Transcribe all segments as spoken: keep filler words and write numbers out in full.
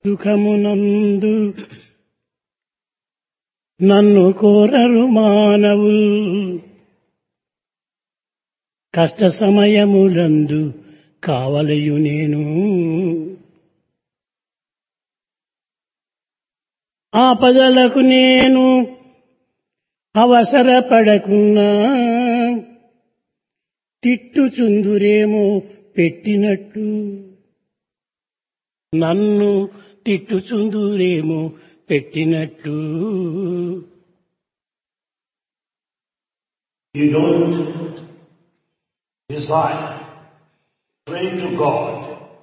సుఖమునందు నన్ను కోరరు మానవుల్ కష్ట సమయములందు కావలయు నేను ఆపదలకు నేను అవసరపడకున్నా తిట్టుచుందురేమో పెట్టినట్టు నన్ను తిట్టుచుందురేమో పెట్టినట్టు. You don't desire, pray to God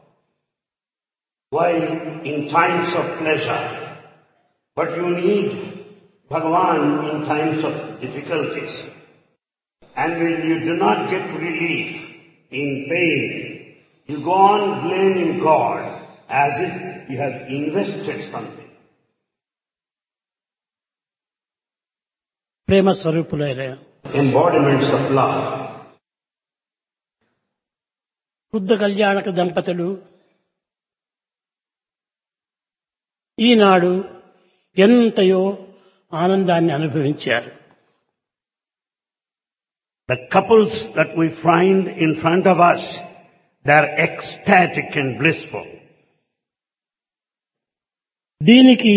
while in times of pleasure, but you need Bhagavan in times of difficulties. And when you do not get relief in pain, you go on blaming God as if you have invested something. Prema స్వరూపులైన Embodiments of love. Buddha కళ్యాణక దంపతులు ఈనాడు ఎంతయో ఆనందాన్ని అనుభవించారు. The couples that we find in front of us, they are ecstatic and blissful. దీనికి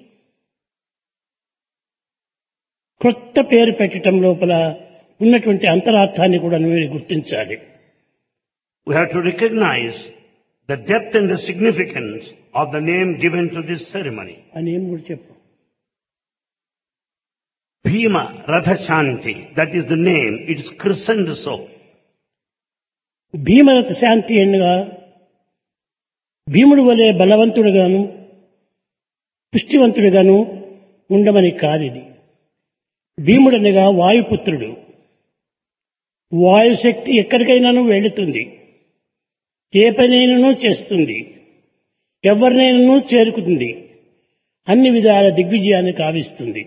కొత్త పేరు పెట్టడం లోపల ఉన్నటువంటి అంతరార్థాన్ని కూడా మీరు గుర్తించాలి. We have to recognize the depth and the significance of the name given to this ceremony. అని ఏం కూడా చెప్పు. Bhima Ratha Shanti, that is the name, it is christened so. Bhimaratha శాంతి అనగా భీముడు వలె బలవంతుడుగాను పుష్టివంతుడుగాను ఉండమని కాదిది. భీముడనగా వాయుపుత్రుడు. వాయుశక్తి ఎక్కడికైనాను వెళుతుంది, ఏ పనైనాను చేస్తుంది, ఎవరినైనాను చేరుకుతుంది, అన్ని విధాల దిగ్విజయాన్ని కావిస్తుంది.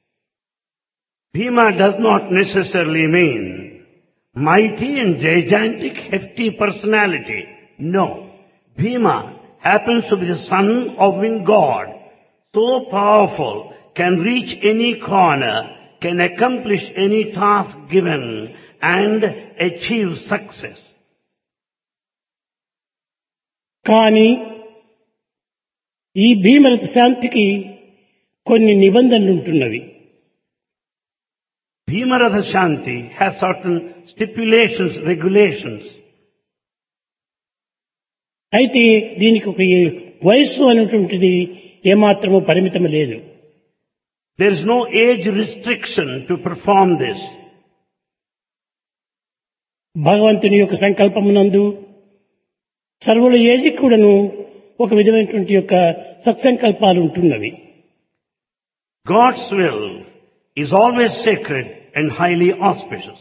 Bhima does not necessarily mean mighty and gigantic, hefty personality. No. Bhima happens to be the son of wind god, so powerful, can reach any corner, can accomplish any task given and achieve success. కానీ ఈ భీమరథ శాంతికి కొన్ని నిబంధనలు ఉంటున్నవి. Bhimaratha Shanti has certain stipulations, regulations. అయితే దీనికి ఒక వయస్సు అనేటువంటిది ఏమాత్రము పరిమితం లేదు. There is no age restriction to perform this. భగవంతుని యొక్క సంకల్పమునందు సర్వుల ఏజి కూడాను ఒక విధమైనటువంటి యొక్క సత్సంకల్పాలు ఉంటున్నవి. God's will is always sacred and highly auspicious.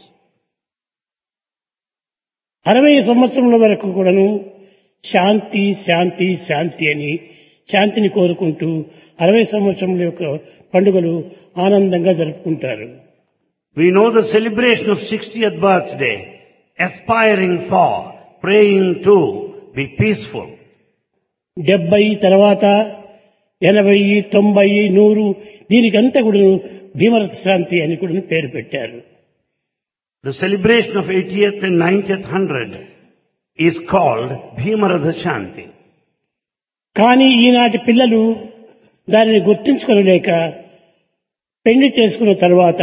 అరవై సంవత్సరముల వరకు కూడాను శాంతి శాంతి శాంతి అని శాంతిని కోరుకుంటూ అరవై సంవత్సరముల యొక్క పండుగలు ఆనందంగా జరుపుకుంటారు. We know the celebration of sixtieth birthday, aspiring for, praying to be peaceful. డెబ్బై తర్వాత ఎనభై తొంభై నూరు దీనికంతా కూడా భీమరథ శాంతి అని కూడా పేరు పెట్టారు. The celebration of eightieth and ninetieth hundred is called Bhimaratha Shanti. కానీ ఈనాటి పిల్లలు దానిని గుర్తించుకోలేక పెళ్లి చేసుకున్న తర్వాత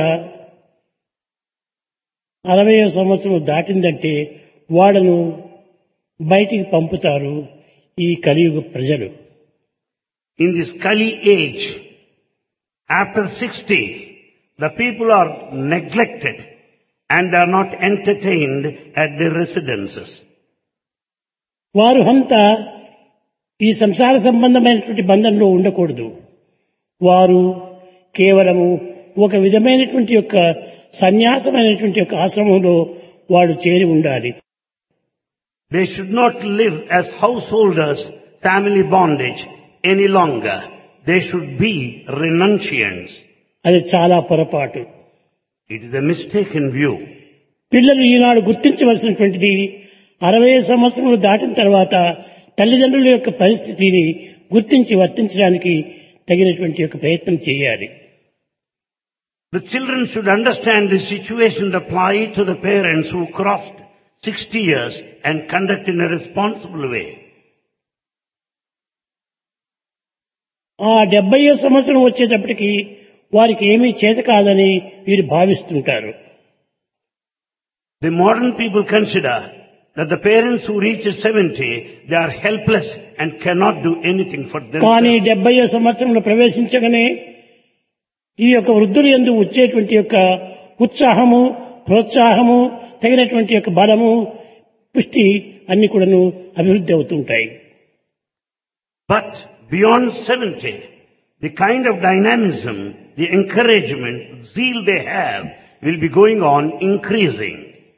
అరవై సంవత్సరం దాటిందంటే వాళ్ళను బయటికి పంపుతారు ఈ కలియుగ ప్రజలు. In this Kali age, after sixty, the people are neglected and are not entertained at their residences. వారు అంతా ఈ సంసార సంబంధమైనటువంటి బంధంలో ఉండకూడదు. వారు కేవలము ఒక విధమైనటువంటి యొక్క సన్యాసమైనటువంటి యొక్క ఆశ్రమంలో వాడు చేరి ఉండాలి. They should not live as householders, family bondage any longer. They should be renunciants. అది చాలా పొరపాటు. It is a mistaken view. పిల్లలు ఈనాడు గుర్తించవలసినటువంటిది అరవై సంవత్సరములు దాటిన తర్వాత తల్లిదండ్రుల యొక్క పరిస్థితిని గుర్తించి వర్తించడానికి తగినటువంటి యొక్క ప్రయత్నం చేయాలి. The children should understand the situation applied to the parents who crossed sixty years and conduct in a responsible way. ఆ డెబ్బై సంవత్సరం వచ్చేటప్పటికి వారికి ఏమీ చేత కాదని వీరు భావిస్తుంటారు. The modern people consider that the parents who reach seventy, they are helpless and cannot do anything for కానీ themselves. డెబ్బై సంవత్సరంలో ప్రవేశించగానే ఈ యొక్క వృద్ధులు యందు వచ్చేటువంటి యొక్క ఉత్సాహము, ప్రోత్సాహము, తగినటువంటి యొక్క బలము, పుష్టి అన్ని కూడాను అభివృద్ధి అవుతుంటాయి. But beyond seventy, the kind of dynamism, the encouragement, zeal they have will be going on increasing.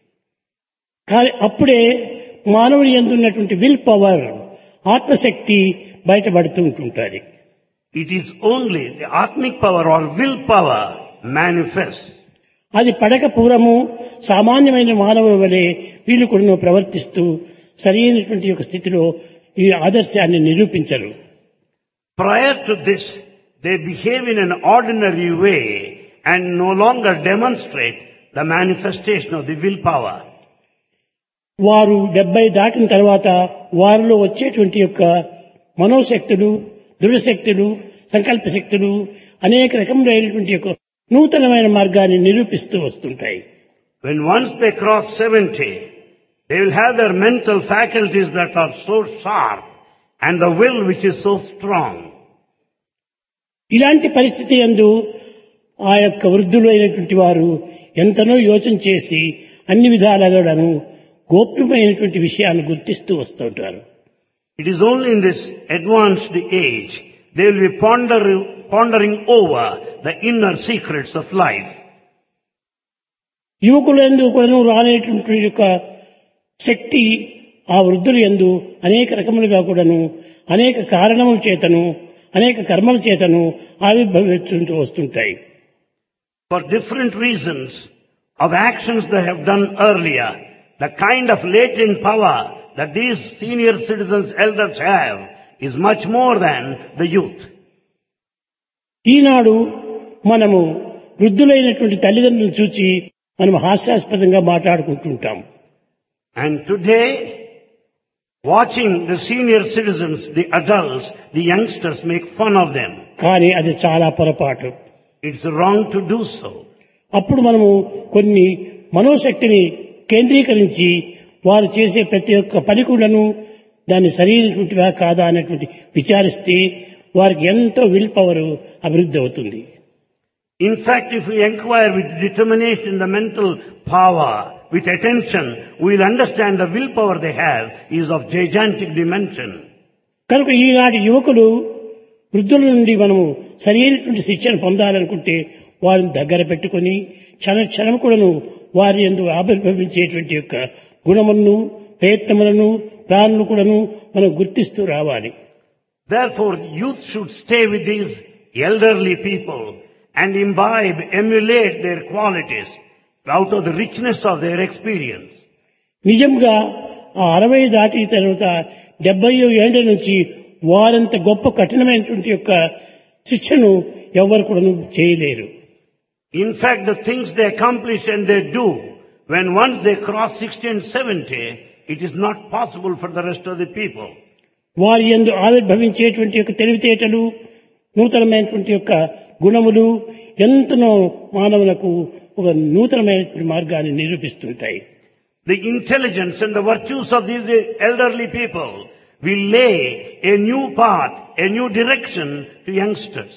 కానీ అప్పుడే మానవుని యందు ఉన్నటువంటి విల్ పవర్, ఆత్మశక్తి బయటపడుతూ ఉంటుంటుంది. It is only the atmic power or will power manifests. అది పడక పూర్వము సామాన్యమైన మానవుల వలె వీళ్ళు కూడా ప్రవర్తిస్తూ సరైనటువంటి యొక్క స్థితిలో ఈ ఆదర్శాన్ని నిరూపించరు. Prior to this, they behave in an ordinary way and no longer demonstrate the manifestation of the will power. వారు డెబ్బై దాటిన తర్వాత వారిలో వచ్చేటువంటి యొక్క మనోశక్తులు, దృఢశక్తులు, సంకల్ప శక్తులు అనేక రకములైనటువంటి యొక్క నూతనమైన మార్గాన్ని నిరూపిస్తూ వస్తుంటాయి. When once they cross seventy, they will have their mental faculties that are so sharp and the will which is so strong. ఇలాంటి పరిస్థితి యందు ఆ యొక్క వృద్ధులు అయినటువంటి వారు ఎంతనో యోచన చేసి అన్ని విధాలుగాను గోప్యమైనటువంటి విషయాన్ని గుర్తిస్తూ వస్తుంటారు. It is only in this advanced age they will be ponder, pondering over the inner secrets of life. యువకులందు కూడాను రానేటువంటి యొక్క శక్తి ఆ వృద్ధులు యందు అనేక రకములుగా కూడాను అనేక కారణముల చేతను అనేక కర్మల చేతను ఆవిర్భవిస్తూ వస్తుంటాయి. For different reasons of actions they have done earlier, the kind of latent power that these senior citizens, elders have is much more than the youth. ఈనాడు మనము వృద్ధులైనటువంటి తల్లిదండ్రులను చూచి మనం హాస్యాస్పదంగా మాట్లాడుకుంటుంటాం. And today, watching the senior citizens, the adults, the youngsters make fun of them. కానీ అది చాలా పొరపాటు. It's wrong to do so. అప్పుడు మనము కొన్ని మనోశక్తిని కేంద్రీకరించి వారు చేసే ప్రతి ఒక్క పని కూడాను దాన్ని సరైనటువంటివా కాదా అనేటువంటి విచారిస్తే వారికి ఎంతో విల్ పవర్ అభివృద్ధి అవుతుంది. In fact, if we inquire with determination the mental power, with attention, we will understand the willpower they have is of gigantic dimension. కనుక ఈనాటి యువకులు వృద్ధుల నుండి మనము సరైనటువంటి శిక్షణ పొందాలనుకుంటే వారిని దగ్గర పెట్టుకొని క్షణ క్షణం కూడాను వారి యందు ఆవిర్భవించేటువంటి యొక్క గుణములను, ప్రయత్నములను, ప్రాణులను కూడాను మనం గుర్తిస్తూ రావాలి. Therefore, youth should stay with these elderly people and imbibe, emulate their qualities out of the richness of their experience. నిజంగా ఆ అరవై దాటి తర్వాత డెబ్బై ఏళ్ల నుంచి వారంత గొప్ప కఠినమైనటువంటి యొక్క శిక్షను ఎవరు కూడా చేయలేరు. In fact, the things they accomplish and they do, when once they cross sixty and seventy, it is not possible for the rest of the people. వారి యందు ఆవిర్భవించేటువంటి యొక్క తెలివితేటలు, నూతనమైనటువంటి యొక్క గుణములు ఎంతనో మానవులకు ఒక నూతనమైనటువంటి మార్గాన్ని నిరూపిస్తుంటాయి. The intelligence and the virtues of these elderly people will lay a new path, a new direction to youngsters.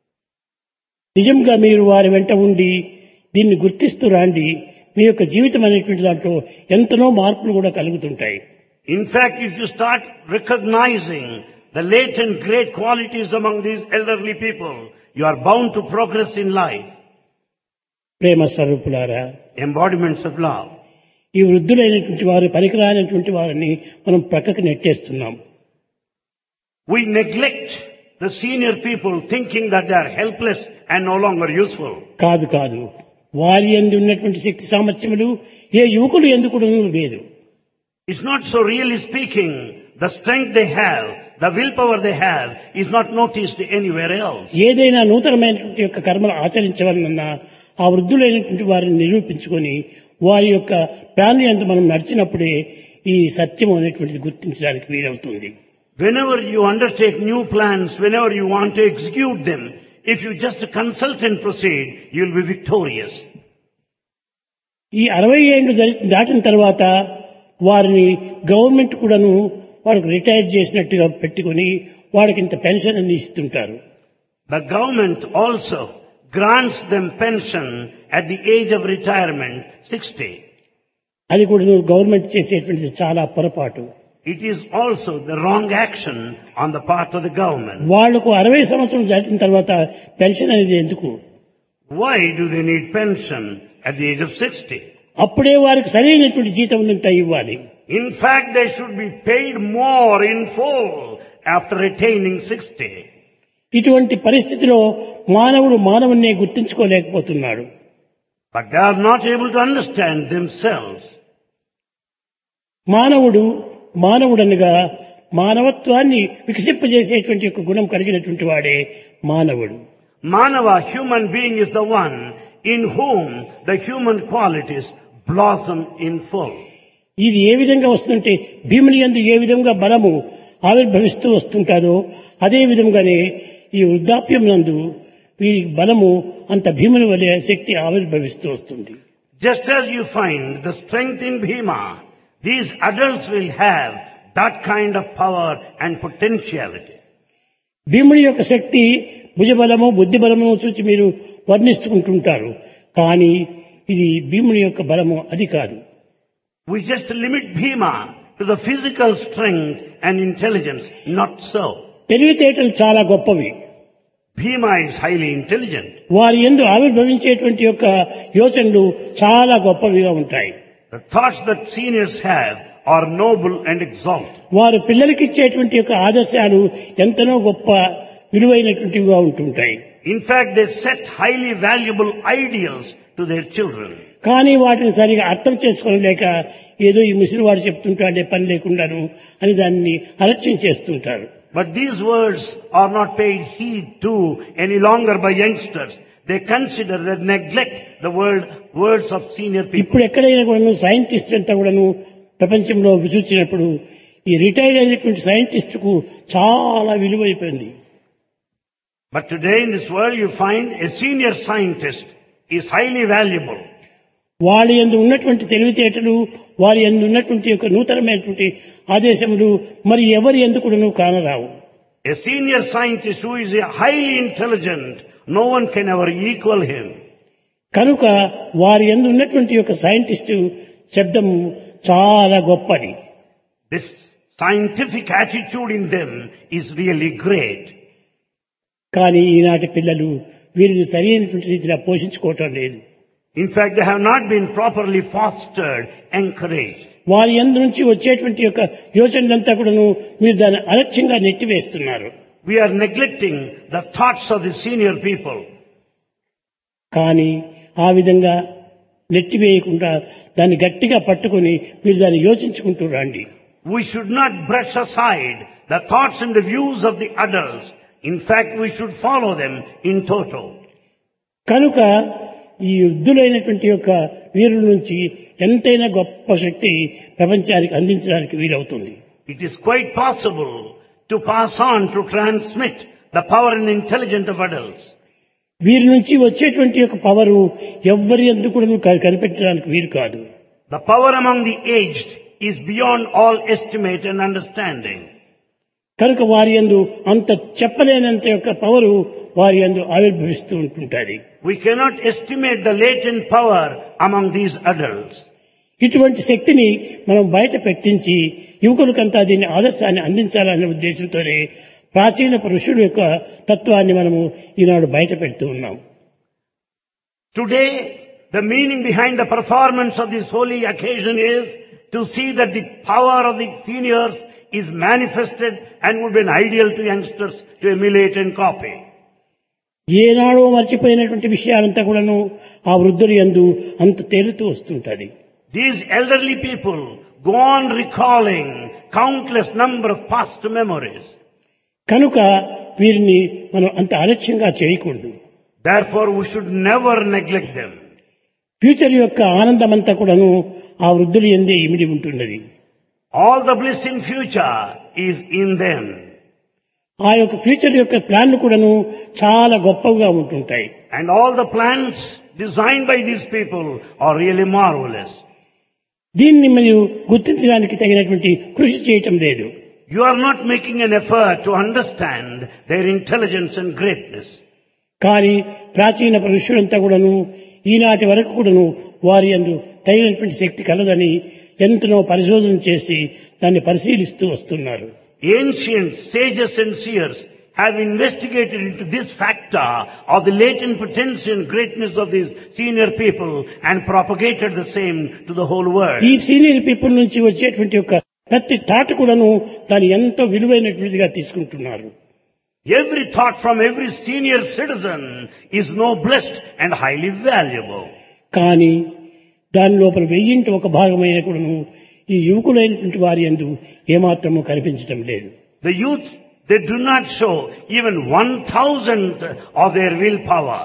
నిజంగా మీరు వారి వెంట ఉండి దీన్ని గుర్తిస్తూ రాండి, మీ యొక్క జీవితం అనేటువంటి దాంట్లో ఎంతనో మార్పులు కూడా కలుగుతుంటాయి. In fact, if you start recognizing the latent great qualities among these elderly people, you are bound to progress in life. ప్రేమ స్వరూపులారా, Embodiments of love. ఈ వృద్ధులైనటువంటి వారు పనికిరానటువంటి వారిని మనం ప్రక్కకు నెట్టేస్తున్నాం. We neglect the senior people thinking that they are helpless and no longer useful. కాదు కాదు, వారి యందు ఉన్నటువంటి శక్తి సామర్థ్యములు ఏ యువకులు ఎందుకు లేదు. It's not so, really speaking, The strength they have, the willpower they have is not noticed anywhere else. ఏదైనా నూతనమైనటువంటి యొక్క కర్మలు ఆచరించవలనన్నా ఆ వృద్ధులైనటువంటి వారిని నిరూపించుకొని వారి యొక్క ప్లాన్ యందు మనం నడిచినప్పుడే ఈ సత్యం అనేటువంటిది గుర్తించడానికి వీలవుతుంది. Whenever you undertake new plans, whenever you want to execute them, if you just consult and proceed, you will be victorious. ఈ అరవై ఏళ్ళు దాటిన తర్వాత వారిని గవర్నమెంట్ కూడాను వారికి రిటైర్ చేసినట్టుగా పెట్టుకుని వాడికి ఇంత పెన్షన్ అని ఇస్తుంటారు. The government also grants them pension at the age of retirement, sixty. అది కూడా గవర్నమెంట్ చేసేటువంటిది చాలా పొరపాటు. It is also the wrong action on the part of the government. వాళ్లకు అరవై సంవత్సరం దాటిన తర్వాత పెన్షన్ అనేది ఎందుకు? Why do they need pension at the age of sixty? అప్పుడే వారికి సరైనటువంటి జీతం ఉన్నంత ఇవ్వాలి. In fact, they should be paid more in full after attaining sixty. ఇటువంటి పరిస్థితిలో మానవుడు మానవున్నే గుర్తించుకోలేకపోతున్నాడు. But they are not able to understand themselves. మానవుడు మానవుడనగా మానవత్వాన్ని వికసింపజేసేటువంటి ఒక గుణం కలిగినటువంటి వాడే మానవుడు. Manava, human being, is the one in whom the human qualities blossom in full. ఇది ఏ విధంగా వస్తుంటే భీముని యందు ఏ విధంగా బలము ఆవిర్భవిస్తూ వస్తుంటాదో అదే విధంగానే ఈ వృద్ధాప్యం నందు వీరి బలము అంత భీముని వలె శక్తి ఆవిర్భవిస్తూ వస్తుంది. Just as you find the strength in Bhima, these adults will have that kind of power and potentiality. భీముని యొక్క శక్తి భుజబలము బుద్ధి బలము చూసి మీరు వర్ణిస్తుంటుంటారు. కానీ ఇది భీముని యొక్క బలము అది కాదు. We just limit Bhima to the physical strength and intelligence. Not so. తెలివితేటలు చాలా గొప్పవి. Bhima is highly intelligent. వారి యందు ఆవిర్భవించేటువంటి యొక్క యోచనలు చాలా గొప్పవిగా ఉంటాయి. The thoughts that seniors have are noble and exalted. వారు పిల్లలకి ఇచ్చేటువంటి యొక్క ఆదర్శాలు ఎంతనో గొప్ప విలువైనటువంటివిగా ఉంటుంటాయి. In fact, they set highly valuable ideals to their children. కానీ వాటిని సరిగా అర్థం చేసుకోలేక ఏదో ఈ ముసలివాడు చెప్తుంటాడే పని లేకుండాను అని దాన్ని అలక్ష్యం చేస్తుంటారు. But these words are not paid heed to any longer by youngsters. They consider that neglect the word words of senior people. ఇప్పుడు ఎక్కడైనా కూడాను సైంటిస్ట్ అంతా కూడాను ప్రపంచంలో చూసినప్పుడు ఈ రిటైర్డ్ అయినటువంటి సైంటిస్ట్ కు చాలా విలువైపోయింది. But today in this world you find a senior scientist is highly valuable. వారి యందు ఉన్నటువంటి తెలివితేటలు వారి యందు ఉన్నటువంటి యొక్క నూతనమైనటువంటి ఆదేశములు మరి ఎవరి యందు కూడాను కానరావు. A senior scientist who is highly intelligent, no one can ever equal him. కనుక వారి యందు ఉన్నటువంటి యొక్క సైంటిస్టు శబ్దం చాలా గొప్పది. This scientific attitude in them is really great. కానీ ఈనాటి పిల్లలు వీరిని సరైనటువంటి రీతిలో పోషించుకోవటం లేదు. In fact, they have not been properly fostered, encouraged. వారి యందు నుంచి వచ్చేటువంటి యొక్క యోచనలంతా కూడాను మీరు దాన్ని అలక్ష్యంగా నెట్టివేస్తున్నారు. We are neglecting the thoughts of the senior people. కానీ ఆ విధంగా నెట్టివేయకుండా దాన్ని గట్టిగా పట్టుకొని మీరు దాన్ని యోచించుకుంటూ రండి. We should not brush aside the thoughts and the views of the adults. In fact, we should follow them in toto. కనుక ఈ యుద్ధులైనటువంటి యొక్క వీరుల నుంచి ఎంతైనా గొప్ప శక్తి ప్రపంచానికి అందించడానికి వీలవుతుంది. It is quite possible to pass on, to transmit the power and intelligence of adults. వీరి నుంచి వచ్చేటువంటి యొక్క పవరు ఎవ్వరి యందు కూడా కనిపెట్టడానికి వీలు కాదు. The power among the aged is beyond all estimate and understanding. కనుక వారి యందు అంత చెప్పలేనంత యొక్క పవరు వారి యందు ఆవిర్భవిస్తూ ఉంటుంటుంది. We cannot estimate the latent power among these adults. ఇటువంటి శక్తిని మనం బయట పెట్టించి యువకులకంతా దీన్ని ఆదర్శాన్ని అందించాలనే ఉద్దేశంతోనే ప్రాచీన పురుషుల యొక్క తత్వాన్ని మనము ఈనాడు బయట పెడుతూ ఉన్నాం. Today, the meaning behind the performance of this holy occasion is to see that the power of the seniors is manifested and would be an ideal to youngsters to emulate and copy. ఏనాడో మర్చిపోయినటువంటి విషయాలంతా కూడాను ఆ వృద్ధుల యందు అంత తేలుతూ వస్తుంటది. These elderly people go on recalling countless number of past memories. కనుక వీరిని మనం అంత అలక్ష్యంగా చేయకూడదు. Therefore, we should never neglect them. Future యొక్క ఆనందమంతా కూడాను ఆ వృద్ధులు ఎందే ఇమిడి ఉంటున్నది. All the bliss in future is in them. ఆ యొక్క ఫ్యూచర్ యొక్క ప్లాన్లు కూడాను చాలా గొప్పగా ఉంటుంటాయి. And all the plans designed by these people are really marvelous. దీన్ని మరియు గుర్తించడానికి తగినటువంటి కృషి చేయటం లేదు. You are not making an effort to understand their intelligence and greatness. కానీ ప్రాచీన ఋషులంతా కూడాను ఈనాటి వరకు కూడాను వారి యందు తగినటువంటి శక్తి కలదని ఎంతనో పరిశోధన చేసి దాన్ని పరిశీలిస్తూ వస్తున్నారు. Ancient sages and seers have investigated into this factor of the latent potential and greatness of these senior people and propagated the same to the whole world. ఈ సీనియర్ పీపుల్ నుంచి వచ్చేటువంటి యొక్క ప్రతి థాట్ కూడాను దాన్ని ఎంతో విలువైనటువంటిదిగా తీసుకుంటున్నారు. Every thought from every senior citizen is noblest and highly valuable. కానీ దాని లోపల వెయ్యింటి ఒక భాగమైన కూడాను ఈ యువకులైనటువంటి వారి యందు ఏమాత్రము కనిపించటం లేదు. The youth, they do not show even one thousandth of their willpower.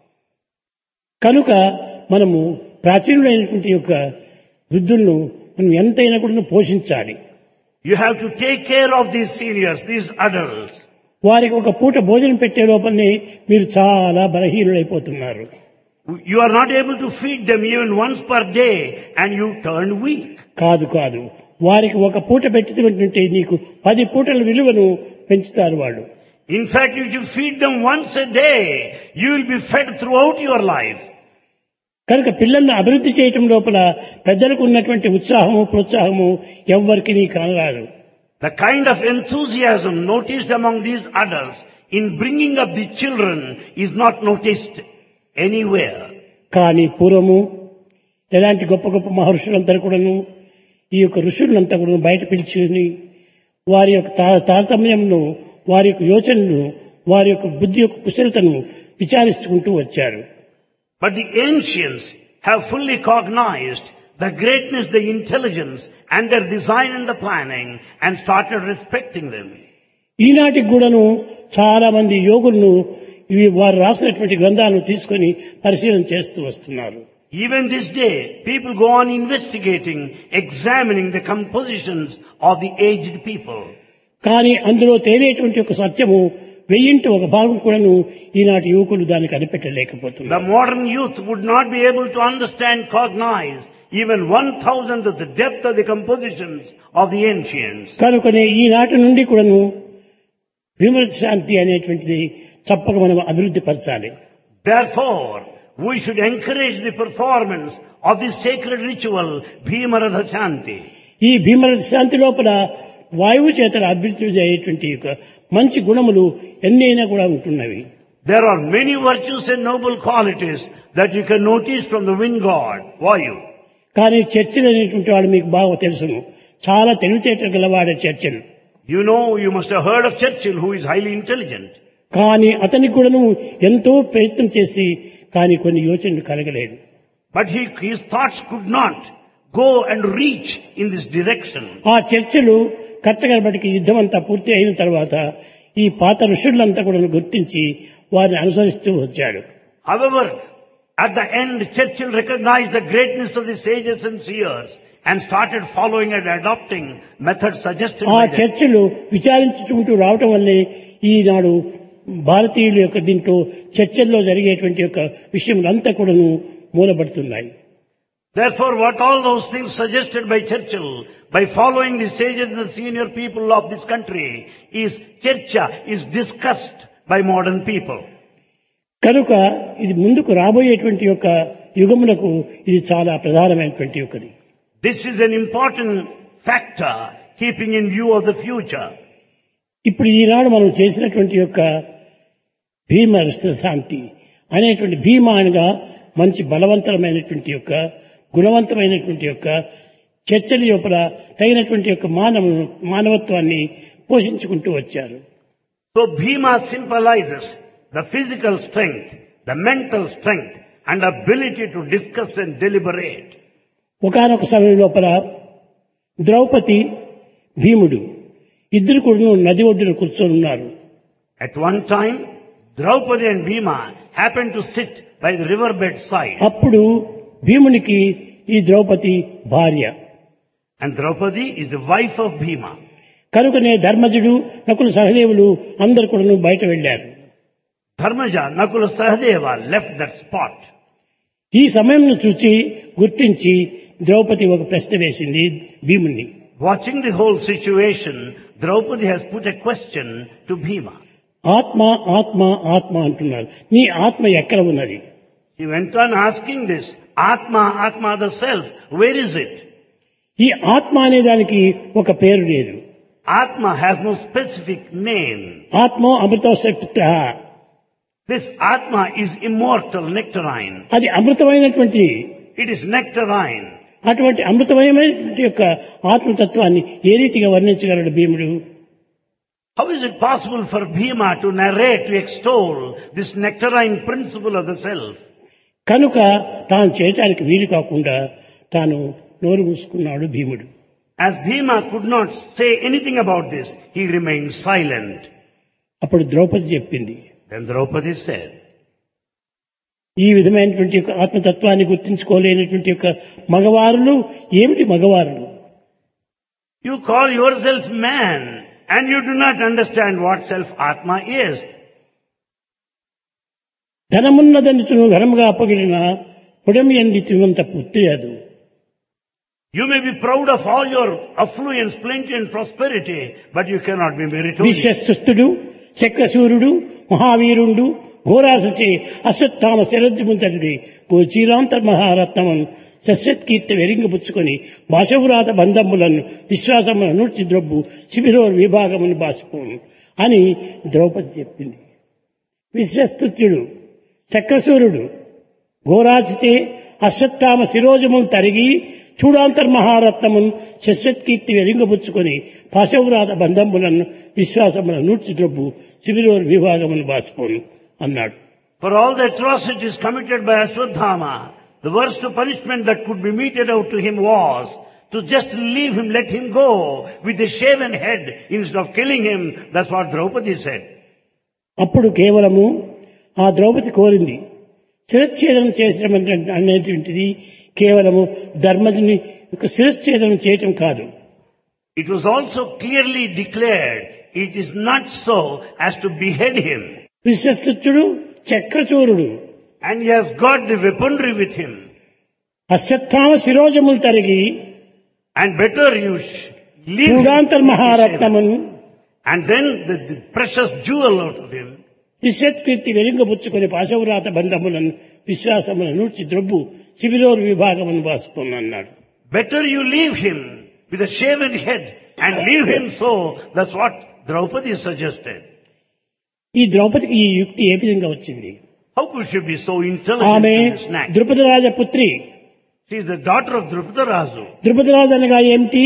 కనుక మనము ప్రాచీనులైనటువంటి యొక్క వృద్ధులను మనం ఎంతైనా కూడా పోషించాలి. You have to take care of these seniors, these adults. వారికి ఒక పూట భోజనం పెట్టే లోపలనే మీరు చాలా బలహీనులైపోతున్నారు. You are not able to feed them even once per day and you turn weak. కాదు కాదు వారికి ఒక పూట పెట్టినటువంటి నీకు పది పూటల విలువను పెంచుతారు వాళ్ళు. In fact, if you feed them once a day, you will be fed throughout your life. కనుక పిల్లల్ని అభివృద్ధి చేయటం లోపల పెద్దలకు ఉన్నటువంటి ఉత్సాహము ప్రోత్సాహము ఎవ్వరికి నీ కానరాదు. The kind of enthusiasm noticed among these adults in bringing up the children is not noticed anywhere. కానీ పూర్వము ఎలాంటి గొప్ప గొప్ప మహర్షులంతా కూడాను ఈ యొక్క ఋషులంతా కూడా బయట పిలిచి వారి యొక్క తారతమ్యంను వారి యొక్క యోచనను వారి యొక్క బుద్ధి యొక్క కుశలతను విచారిస్తుంటూ వచ్చారు. But the ancients have fully cognized the greatness, the intelligence and their design and the planning and started respecting them. ఈనాటికి కూడాను చాలా మంది యోగులను ఇవి వారు రాసినటువంటి గ్రంథాలను తీసుకొని పరిశీలన చేస్తూ వస్తున్నారు. Even this day, people go on investigating, examining the compositions of the aged people. కానీ అందులో తేలేటువంటి ఒక సత్యము వెయ్యింటి ఒక భాగం కూడాను ఈనాటి యువకులు దాన్ని కనిపెట్టలేకపోతున్నారు. The modern youth would not be able to understand, cognize even one thousandth of the depth of the compositions of the ancients. కనుకనే ఈనాటి నుండి కూడాను విమృత శాంతి అనేటువంటిది తప్పక మనం అభివృద్ధి పరచాలి. Therefore, we should encourage the performance of this sacred ritual, Bhimaratha Shanti. ఈ భీమరథ శాంతి లోపల వాయువు చేత అభివృద్ధి అయ్యేటువంటి మంచి గుణములు ఎన్నైనా కూడా ఉంటున్నవి. There are many virtues and noble qualities that you can notice from the wind god, Vayu. కానీ చర్చలు అనేటువంటి వాడు మీకు బాగా తెలుసును. చాలా తెలివితేటలు గలవాడే చర్చలు. You know, you must have heard of Churchill, who is highly intelligent. కానీ అతనికి కూడాను ఎంతో ప్రయత్నం చేసి కానీ కొన్ని యోచనలు కలగలేదు. But he, his thoughts could not go and reach in this direction. ఆ చర్చలు కట్టగలబడికి యుద్ధం అంతా పూర్తి అయిన తర్వాత ఈ పాత ఋషులంతా కూడా గుర్తించి వారిని అనుసరిస్తూ వచ్చాడు. However, at the end, Churchill recognized the greatness of the sages and seers and started following and adopting methods suggested ఆ by them. చర్చలు విచారించుకుంటూ రావటం వల్లే ఈనాడు భారతీయుల యొక్క దీంట్లో చర్చల్లో జరిగేటువంటి యొక్క విషయములంతా కూడాను మూలపడుతున్నాయి. Therefore, what all those things suggested by Churchill, by following the sages and senior people of this country, is Churcha, is discussed by modern people. కనుక ఇది ముందుకు రాబోయేటువంటి యొక్క యుగములకు ఇది చాలా ప్రధానమైనటువంటి యొక్కది. This is an important factor keeping in view of the future. ఇప్పుడు ఈనాడు మనం చేసినటువంటి యొక్క భీమ శాంతి అనేటువంటి భీమ అనగా మంచి బలవంతమైనటువంటి యొక్క గుణవంతమైనటువంటి యొక్క చర్చల లోపల తగినటువంటి యొక్క మానవ మానవత్వాన్ని పోషించుకుంటూ వచ్చారు. So Bhima symbolizes the physical strength, the mental strength and ability to discuss and deliberate. ఒకానొక సమయం లోపల ద్రౌపది భీముడు ఇద్దరు కూడా నది ఒడ్డున కూర్చొని ఉన్నారు. At one time, Draupadi and Bhima happened to sit by the riverbed side. అప్పుడు భీమునికి ఈ ద్రౌపది భార్య. And Draupadi is the wife of Bhima. కనుకనే ధర్మజుడు నకుల సహదేవులు అందరు కూడా బయట వెళ్లారు. Dharmaja, Nakula Sahadeva left that spot. ఈ సమయంను చూచి గుర్తించి ద్రౌపది ఒక ప్రశ్న వేసింది భీముని. Watching the whole situation, Draupadi has put a question to Bhima. ఆత్మ ఆత్మ ఆత్మ అంటున్నారు. నీ ఆత్మ ఎక్కడ ఉన్నది? He went on asking this, Atma, Atma the self, where is it? ఈ ఆత్మ అనే దానికి ఒక పేరు లేదు. Atma has no specific name. ఆత్మో అమృతోస్య పుత్రః. This Atma is immortal, nectarine. అది అమృతమైనటువంటి It is nectarine. అటువంటి అమృతమైనటువంటి యొక్క ఆత్మతత్వాన్ని ఏ రీతిగా వర్ణించగలడు భీముడు? How is it possible for Bhima to narrate, to extol this nectarine principle of the self? కనుక తాను చేయటానికి వీలు కాకుండా తాను నోరు మూసుకున్నాడు భీముడు. As Bhima could not say anything about this, he remained silent. అప్పుడు ద్రౌపది చెప్పింది, Then Draupadi said, ఈ విధమైనటువంటి యొక్క ఆత్మతత్వాన్ని గుర్తించుకోలేనటువంటి యొక్క మగవారులు ఏమిటి మగవారులు? You call yourself man and you do not understand what self-atma is. ధనమున్నదనితును ఘనముగా అప్పగిలిన పుడమి అందితువంత పుత్రియదు. You may be proud of all your affluence, plenty and prosperity, but you cannot be meritorious. విశ్వస్తుడు చక్రసూర్యుడు మహావీరుండు ఘోరాసచే Ashwatthama శరజ్జుముంతటి ఓ చీరాంతర్ మహారత్నమును శశ్వత్కీర్తి వెరింగపుచ్చుకొని భాషవురాత బంధములను విశ్వాసమును నూర్చి ద్రొబ్బు శిబిరోర్ విభాగమును బాసిపోను అని ద్రౌపది చెప్పింది. విశ్వస్తుత్యుడు చక్రసూర్యుడు ఘోరాసచే అశ్వత్థామ శిరోజములు తరిగి చూడాంతర్ మహారత్నమును శశ్వత్కీర్తి వెరింగపుచ్చుకొని పాశవురాత బంధములను విశ్వాసములను నూర్చి ద్రొబ్బు శిబిరోర్ విభాగమును బాసిపోను అన్నాడు. For all the atrocities committed by Ashwadhama, the worst punishment that could be meted out to him was to just leave him, let him go with a shaven head instead of killing him. That's what Draupadi said. అప్పుడు కేవలము ఆ ద్రౌపది కోరింది శిరచ్ఛేదనం చేసడం అనేటువంటిది కేవలము ధర్మజుని యొక్క శిరచ్ఛేదనం చేయటం కాదు. It was also clearly declared, it is not so as to behead him. విశ్వస్తుడు చక్రచూరుడు And he has got the weaponry with him. Ashwatthama శిరోజములు తరిగి And better you sh- leave him. చూడాంతర్ మహారత్నమును And then the, the precious jewel out of him. విశ్వత్కీర్తి వెరింగపుచ్చుకొని పాశవురాత బంధములను విశ్వాసములను నూర్చి ద్రొబ్బు శిబిరోర్ విభాగమును బాసుకున్నాడు. Better you leave him with a shaven head and leave him so. That's what Draupadi suggested. ఈ ద్రౌపదికి ఈ యుక్తి ఏ విధంగా వచ్చింది? How could she be so intelligent ఆమె in this knack? ద్రుపదరాజ Putri. She is the daughter of Drupadarazu. ద్రుపదరాజు అనగా ఏమిటి?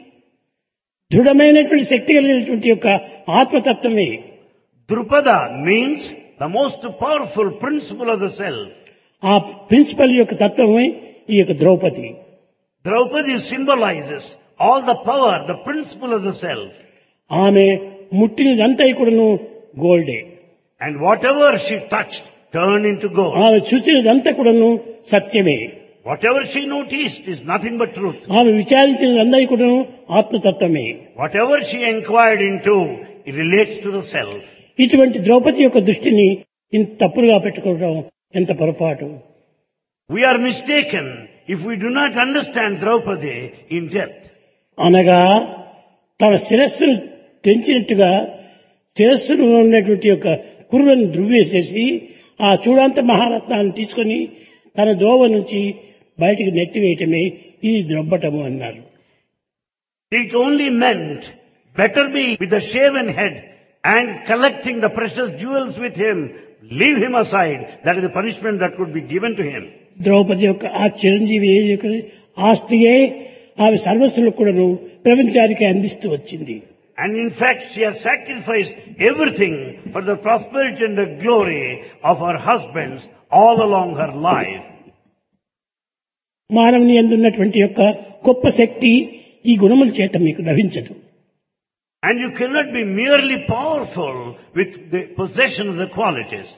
దృఢమైనటువంటి శక్తి కలిగినటువంటి యొక్క ఆత్మతత్వమే. Drupada means the most powerful principle of the self. ఆ ప్రిన్సిపల్ యొక్క తత్వమే ఈ యొక్క Draupadi. Draupadi symbolizes all the power, the principle of the self. ఆమె ముట్టినదంతా కూడాను గోల్డే. And whatever she touched turned into gold. ఆమె చూసినదంతా కూడాను సత్యమే. Whatever she noticed is nothing but truth. ఆమె విచారించినదంతా కూడాను ఆత్మతత్వమే. Whatever she inquired into, it relates to the self. ఇటువంటి ద్రౌపది యొక్క దృష్టిని ఇంత తప్పుగా పెట్టుకోవడం ఎంత పొరపాటు. We are mistaken if we do not understand Draupadi in depth. అనగా తన శిరస్సును తెంచినట్టుగా శిరస్సును ఉన్నటువంటి యొక్క కురులను ధృవేసేసి ఆ చూడాంత మహారత్నాన్ని తీసుకొని తన దోవ నుంచి బయటికి నెట్టివేయటమే ఇది ద్రొబ్బటము అన్నారు. It only meant better be with a shaven head and collecting the precious jewels with him, leave him aside. That is the punishment that could be given to him. Draupadi యొక్క ఆ చిరంజీవి యొక్క ఆస్తియే ఆమె సర్వస్సులకు కూడాను ప్రపంచానికి అందిస్తూ వచ్చింది. And in fact, she has sacrificed everything for the prosperity and the glory of her husbands all along her life. మానవుని యందు ఉన్నటువంటి యొక్క గొప్ప శక్తి ఈ గుణముల చేత మీకు లభించదు. And you cannot be merely powerful with the possession of the qualities.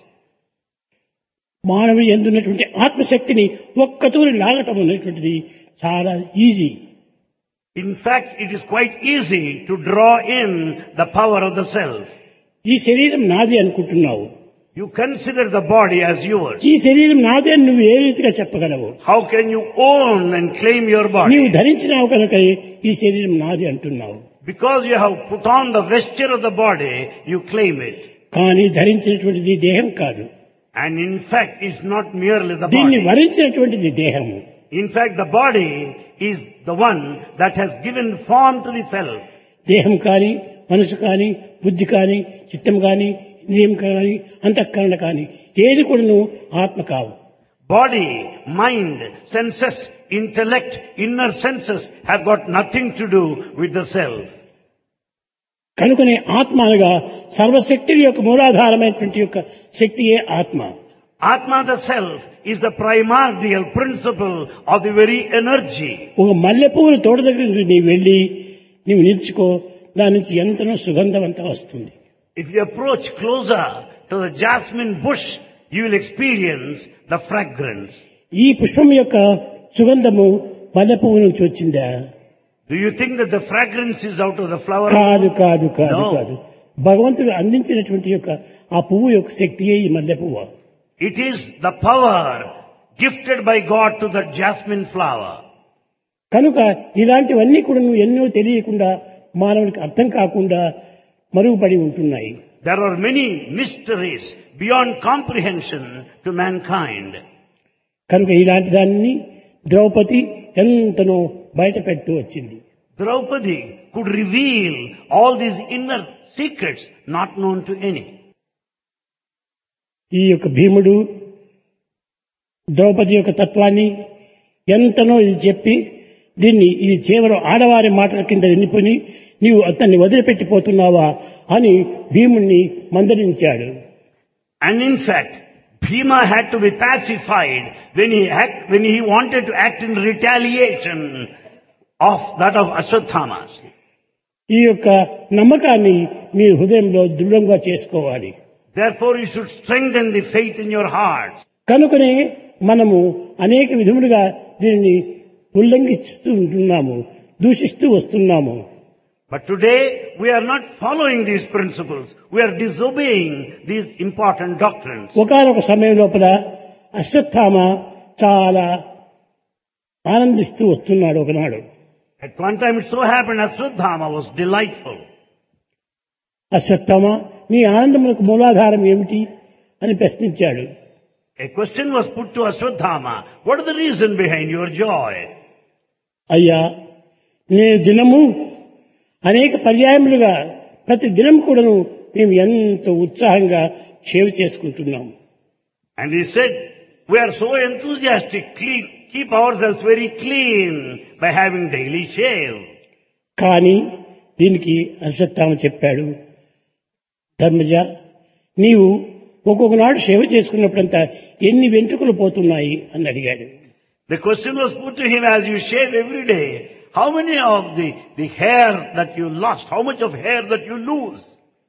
మానవుని యందున్నటువంటి ఆత్మశక్తిని ఒక్కతూరి లాగటం అనేటువంటిది చాలా easy. In fact, it is quite easy to draw in the power of the self. ఈ శరీరం నాది అనుకుంటున్నావు. You consider the body as yours. ఈ శరీరం నాదే అని నువ్వు ఏ రీతిగా చెప్పగలవు? How can you own and claim your నీవు body? ధరించినావు కనుక ఈ శరీరం నాది అంటున్నావు. Because you have put on the vesture of the body, you claim it. కానీ ధరించినటువంటిది దేహం కాదు. And in fact, it's not merely the దీన్ని body. వరించినటువంటిది దేహము. In fact, the body is the one that has given form to the self. దేహం కానీ మనసు కానీ బుద్ధి కానీ చిత్తం కానీ ఇంద్రియం కానీ అంతఃకరణ కానీ ఏది కూడాను ఆత్మ కావు. Body, mind, senses, intellect, inner senses have got nothing to do with the self. కనుకనే ఆత్మ అనగా సర్వశక్తి యొక్క మూలాధారమైనటువంటి యొక్క శక్తియే ఆత్మ. Atma, the self, is the primordial principle of the very energy. ఒక మల్లె పువ్వుల తోట దగ్గరికి నీవు వెళ్ళి నీవు నిల్చుకో, దాని నుంచి ఎంతనో సుగంధం అంతా వస్తుంది. If you approach closer to the jasmine bush, you will experience the fragrance. ఈ పుష్పం యొక్క సుగంధము మల్లె పువ్వు నుంచి వచ్చిందా? Do you think that the fragrance is out of the flower? కాదు కాదు కాదు No. కాదు. భగవంతుడు అందించినటువంటి యొక్క ఆ పువ్వు యొక్క శక్తియే ఈ మల్లె పువ్వు. It is the power gifted by God to the jasmine flower. కనుక ఇలాంటివన్నీ కూడా నువ్వు ఎన్నో తెలియకుండా మానవుడికి అర్థం కాకుండా మరుగుపడి ఉంటున్నాయి. There are many mysteries beyond comprehension to mankind. కనుక ఇలాంటి దాన్ని ద్రౌపది ఎంతనో బయట పెడుతూ వచ్చింది. Draupadi could reveal all these inner secrets not known to any. ఈ యొక్క భీముడు ద్రౌపది యొక్క తత్వాన్ని ఎంతనో ఇది చెప్పి దీన్ని ఇది కేవలం ఆడవారి మాటల కింద ఎన్నిపోయి నీవు అతన్ని వదిలిపెట్టిపోతున్నావా అని భీముణ్ణి మందలించాడు. And in fact, Bhima had to be pacified when he act, when he wanted to act in retaliation of that of Ashwatthama. ఈ యొక్క నమ్మకాన్ని మీరు హృదయంలో దృఢంగా చేసుకోవాలి. Therefore, you should strengthen the faith in your hearts. కనుకనే మనము అనేక విధములుగా దీనిని ఉల్లంఘిస్తూ ఉంటున్నాము, దూషిస్తూ వస్తున్నాము. But today, we are not following these principles. We are disobeying these important doctrines. ఒకానొక సమయం లోపల అశ్వత్థామ చాలా ఆనందిస్తూ వస్తున్నాడు ఒకనాడు. At one time, it so happened Ashwatthama was delightful. Ashwatthama, నీ ఆనందములకు మూలాధారం ఏమిటి అని ప్రశ్నించాడు. A question was put to Ashwatthama. What is the reason behind your joy? అయ్యా, నేను దినము అనేక పర్యాయములుగా ప్రతి దినం కూడాను మేము ఎంతో ఉత్సాహంగా సేవ చేసుకుంటున్నాము. And he said, we are so enthusiastic, clean, keep ourselves very clean by having daily shave. కానీ దీనికి అశ్వత్థామ చెప్పాడు, ధర్మజ, నీవు ఒక్కొక్క నాడు సేవ చేసుకున్నప్పుడంతా ఎన్ని వెంట్రుకలు పోతున్నాయి అని అడిగాడు. The question was put to him, as you shave every day, how many of the, the hair that you lost, how much of hair that you lose?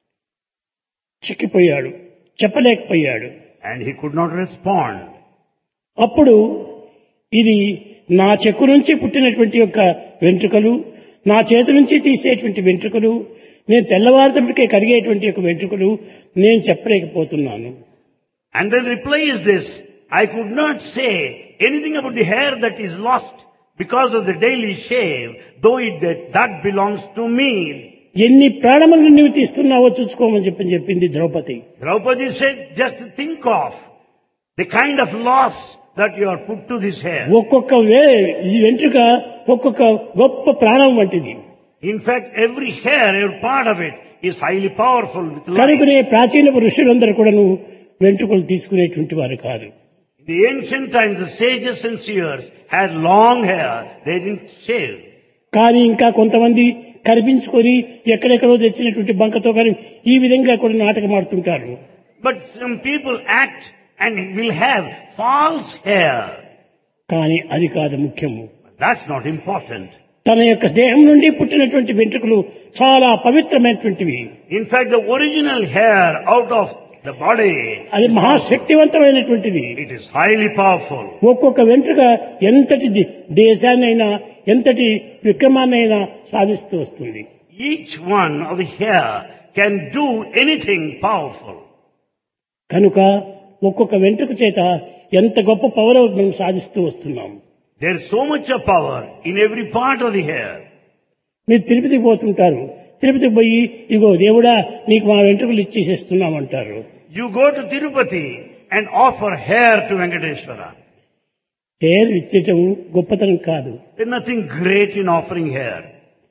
చిక్కిపోయాడు, చెప్పలేకపోయాడు. And he could not respond. అప్పుడు ఇది నా చెక్కు నుంచి పుట్టినటువంటి యొక్క వెంట్రుకలు, నా చేతి నుంచి తీసేటువంటి వెంట్రుకలు, నేను తెల్లవారితప్పటికే కరిగేటువంటి యొక్క వెంట్రుకలు, నేను చెప్పలేకపోతున్నాను. And the reply is this, I could not say anything about the hair that is lost because of the daily shave, though it, that, that belongs to me. ఎన్ని ప్రాణములను నీవు తీస్తున్నావో చూసుకోమని చెప్పని చెప్పింది Draupadi. Draupadi said, just think of the kind of loss that you are put to this hair. ఒక్కొక్క వే ఈ వెంట్రుక ఒక్కొక్క గొప్ప ప్రాణం వంటిది. In fact, every hair, every part of it is highly powerful with life. కనుకనే ప్రాచీన ఋషులందరూ కూడాను వెంట్రుకలు తీసుకునేటువంటి వారు కాదు. In the ancient times, the sages and seers had long hair. They didn't shave. కానీ ఇంకా కొంతమంది కనిపించుకొని ఎక్కడెక్కడో తెచ్చినటువంటి బంకతో కానీ ఈ విధంగా కూడా నాటకం ఆడుతుంటారు. But some people act and will have false hair. కానీ అది కాదు ముఖ్యము. That's not important. తన యొక్క దేహం నుండి పుట్టినటువంటి వెంట్రుకలు చాలా పవిత్రమైనటువంటివి. In fact, the original hair out of the body, అది మహాశక్తివంతమైనటువంటిది. it is highly powerful. ఒక్కొక్క వెంట్రుక ఎంతటి ది- దేశాన్నైనా ఎంతటి విక్రమాన్నైనా సాధిస్తూ వస్తుంది. Each one of the hair can do anything powerful. కనుక ఒక్కొక్క వెంట్రుక చేత ఎంత గొప్ప పవర్ మనం సాధిస్తూ వస్తున్నాం. There is so much of power in every part of the hair. మీరు తిరుపతికి పోతుంటారు. తిరుపతికి పోయి ఇగో దేవుడా నీకు మా వెంట్రుకలు ఇచ్చేసేస్తున్నామంటారు. You go to Tirupati and offer hair to Venkateshwara. Hair ఇచ్చేయటం గొప్పతనం కాదు. There's nothing great in offering hair.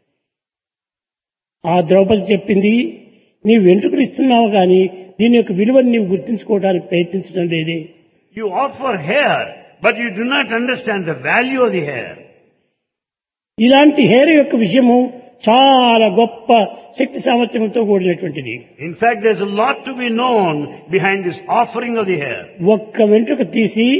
ఆ ద్రౌపది చెప్పింది నీవు వెంట్రుకలు ఇస్తున్నావు కానీ దీని యొక్క విలువను నీవు గుర్తించుకోవడానికి ప్రయత్నించడం లేదే. You offer hair, but you do not understand the value of the hair. ఇలాంటి హెయిర్ యొక్క విషయము చాలా గొప్ప శక్తి సామర్థ్యంతో కూడినటువంటిది. In fact, there's a lot to be known behind this offering of the hair. ఒక్క వెంట్రుక తీసి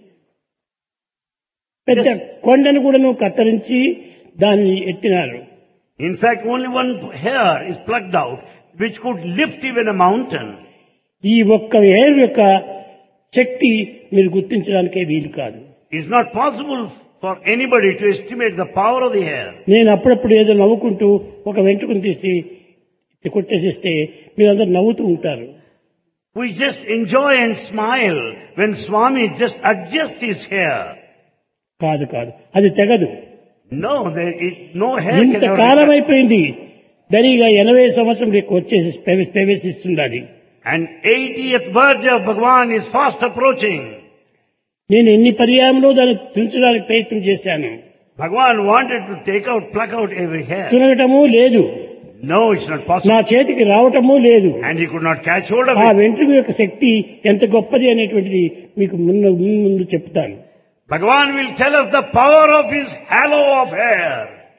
పెద్ద కొండను కూడాను కత్తిరించి దాన్ని ఎత్తినారు. In fact, only one hair is plucked out, which could lift even a mountain. ఈ ఒక్క హెయిర్ యొక్క శక్తి మీరు గుర్తించడానికే వీలు కాదు. It's not possible for anybody to estimate the power of the hair. నేను అప్పుడప్పుడు ఏదో నవ్వుకుంటూ ఒక వెంట్రుకను తీసి ఇట్లా కొట్టేసేస్తే మీరందరూ నవ్వుతూ ఉంటారు. We just enjoy and smile when Swami just adjusts his hair. కాదు కాదు అది తెగదు. No, there is no hair can ఇంత ever కాలం be అయిపోయింది దరిగా ఎనభై సంవత్సరం రేపు వచ్చేసి ప్రవే- ప్రవేశిస్తుండాలి. And eightieth birthday of Bhagavan is fast approaching. నేను ఎన్ని పర్యాయంలో దాన్ని తుంచడానికి ప్రయత్నం చేశాను. Bhagavan wanted to take out, pluck out every hair. తునగటము లేదు, No, it's not possible. నా చేతికి రావటము లేదు. And he could not catch hold of ఆ it. వెంట్రుక యొక్క శక్తి ఎంత గొప్పది అనేటువంటిది మీకు ముందు ముందు ముందు చెప్తాను. Bhagavan will tell us the power of his halo of hair.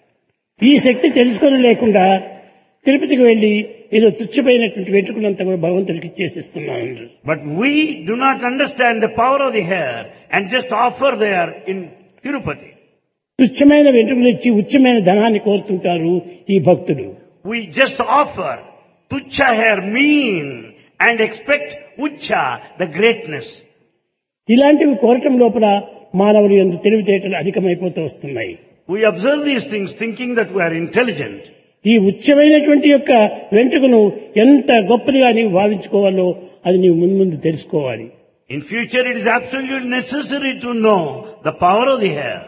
ఈ శక్తి తెలుసుకొని లేకుండా తిరుపతికి వెళ్లి ఏదో తుచ్చమైనటువంటి వెంట్రుకలంతా కూడా భగవంతుడికి ఇచ్చేసిస్తున్నాను. But we do not understand the power of the hair and just offer there in Tirupati. తుచ్చమైన వెంట్రుకలు ఇచ్చి ఉచ్చమైన ధనాన్ని కోరుతుంటారు ఈ భక్తులు. We just offer tucha hair, mean, and expect ucha, the greatness. ఇలాంటివి కోరటం లోపల మానవులు యందు తెలివితేటలు అధికమైపోతూ వస్తున్నాయి. We observe these things thinking that we are intelligent. ఈ ఉచ్చమైనటువంటి యొక్క వెంట్రుకను ఎంత గొప్పదిగా నీవు భావించుకోవాలో అది నీవు ముందు ముందు తెలుసుకోవాలి. In future it is absolutely necessary to know the power of the hair.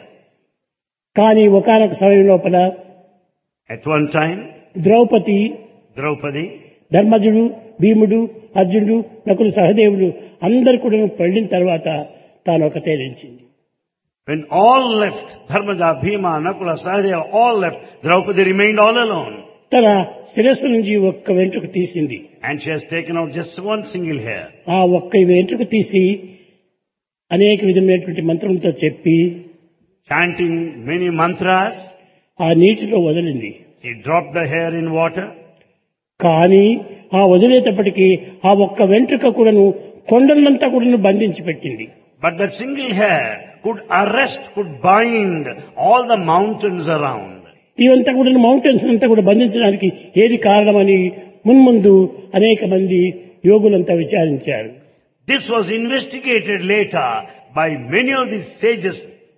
కానీ ఒకానొక సమయం లోపల At one time, Draupadi, Draupadi, ధర్మజుడు, భీముడు, అర్జునుడు, నకులు, సహదేవుడు అందరు కూడా పెళ్లిన తర్వాత తాను ఒకటే నిలిచింది. when all left, Dharmaja, Bhima, Nakula, Sahadeva, all left, Draupadi remained all alone. తన శిరస్సు నుంచి ఒక్క వెంట్రుక తీసింది. And she has taken out just one single hair. ఆ ఒక్క వెంట్రుక తీసి అనేక విధమైనటువంటి మంత్రములతో చెప్పి Chanting many mantras, ఆ నీటిలో వదిలింది. he dropped the hair in water. కానీ ఆ వదిలేటప్పటికీ ఆ ఒక్క వెంట్రుక కూడాను కొండలంతా కూడాను బంధించి పెట్టింది. But that single hair could arrest, could bind all the mountains around. ఇవంతా కూడా మౌంటైన్స్ అంతా కూడా బంధించడానికి ఏది కారణమని మున్ముందు అనేక మంది యోగులంతా విచారించారు. This was investigated later by many of these sages.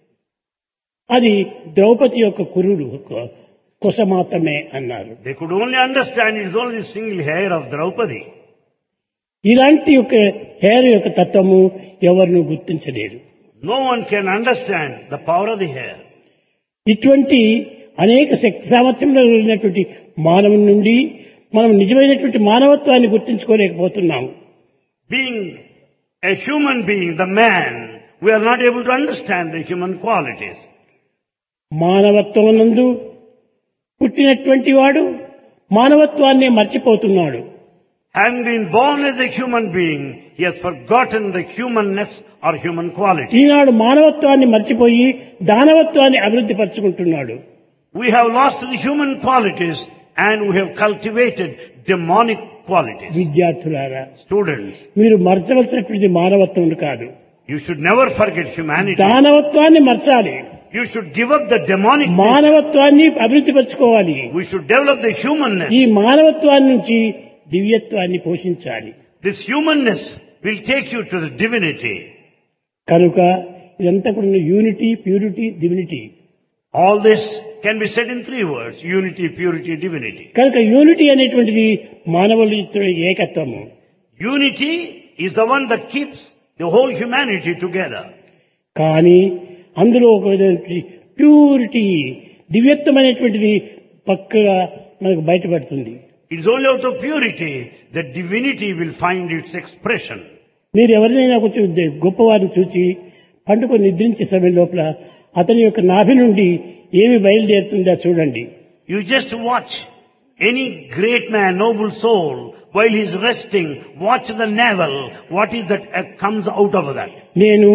అది ద్రౌపది యొక్క కురుడు కొస మాత్రమే అన్నారు. They could only understand it is only the single hair of Draupadi. ఇలాంటి యొక్క హెయిర్ యొక్క తత్వము ఎవరిని గుర్తించలేరు. No one can understand the power of the hair. ఇటువంటి అనేక శక్తి సామర్థ్యంలో ఉన్నటువంటి మానవుని నుండి మనం నిజమైనటువంటి మానవత్వాన్ని గుర్తించుకోలేకపోతున్నాము. Being a human being, the man, we are not able to understand the human qualities. మానవత్వం నందు పుట్టినటువంటి వాడు మానవత్వాన్ని మర్చిపోతున్నాడు. Having been born as a human being, he has forgotten the humanness or human quality. ఈనాడు మానవత్వాన్ని మర్చిపోయి దానవత్వాన్ని అభివృద్ధి పరుచుకుంటున్నాడు. We have lost the human qualities and we have cultivated demonic qualities. విద్యార్థులారా, Students, మీరు మర్చవలసినటువంటి మానవత్వం కాదు, you should never forget humanity. దానవత్వాన్ని మర్చాలి. You should give up the demonic nature. మానవత్వాన్ని అభివృద్ధి పరచుకోవాలి. We should develop the humanness. ఈ మానవత్వాన్ని నుంచి దివ్యత్వాన్ని పోషించాలి. This humanness will take you to the divinity. కనుక ఇదంతా కూడా unity, purity, divinity. All this can be said in three words: unity, purity, divinity. కనుక యూనిటీ అనేటువంటిది మానవుల ఏకత్వము. Unity is the one that keeps the whole humanity together. కానీ అందులో ఒక విధమైన ప్యూరిటీ, దివ్యత్వం అనేటువంటిది పక్కగా మనకు బయటపడుతుంది. It is only out of purity that divinity will find its expression. మీరు ఎవరినైనా కొంచెం గొప్పవారిని చూచి పండుకొని నిద్రించే సమయం లోపల అతని యొక్క నాభి నుండి ఏమి బయలుదేరుతుందో చూడండి. You just watch any great man, noble soul, while he is resting, watch the navel. What is that uh, comes out of that? నేను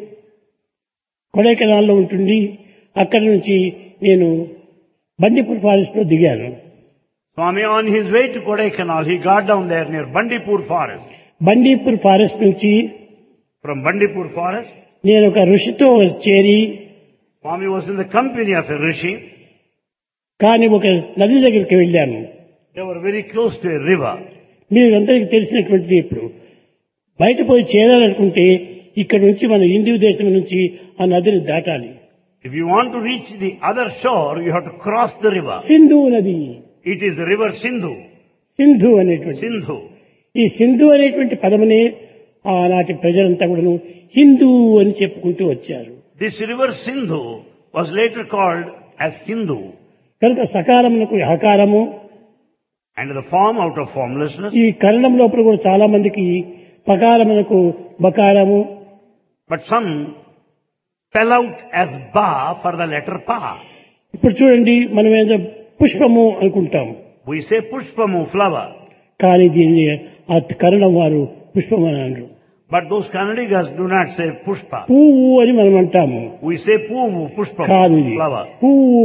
కొడైకెనాల్లో ఉంటుండి అక్కడి నుంచి నేను బండిపూర్ ఫారెస్ట్ లో దిగాను. Swami, on his way to Kodaikanal, he got down there near Bandipur forest. Bandipur forest నుంచి From Bandipur forest, నేను ఒక ఋషితో చేరి, Swami was in the company of a rishi. కానీ ఒక నది దగ్గరికి వెళ్ళాను. They were very close to a river. మీరు అందరికీ తెలిసినటువంటిది. ఇప్పుడు బయట పోయి చేరాలనుకుంటే ఇక్కడ నుంచి మన హిందూ దేశం నుంచి ఆ నదిని దాటాలి. If you want to reach the other shore, you have to cross the river. Sindhu నది. It is the river Sindhu. Sindhu అనేటువంటి Sindhu. ఈ సింధు అనేటువంటి పదమునే ఆనాటి ప్రజలంతా కూడాను హిందూ అని చెప్పుకుంటూ వచ్చారు. This river Sindhu was later called as Hindu. కనుక సకారమునకు హకారము, And the form out of formlessness. ఈ కన్నడం లోపల కూడా చాలా మందికి పకారమునకు బకారము, But some spell out as Ba for the letter Pa. ఇప్పుడు చూడండి మనం ఏదో పుష్పము అనుకుంటాం. We say Pushpamu, flower. కానీ దీన్ని ఆ కన్నడం వారు పుష్పము అని అనరు. But those Kannadigas do not say Pushpa. పువ్వు అని మనం అంటాము. We say Puvu, Pushpamu, కాదు ఇది flower. పువ్వు.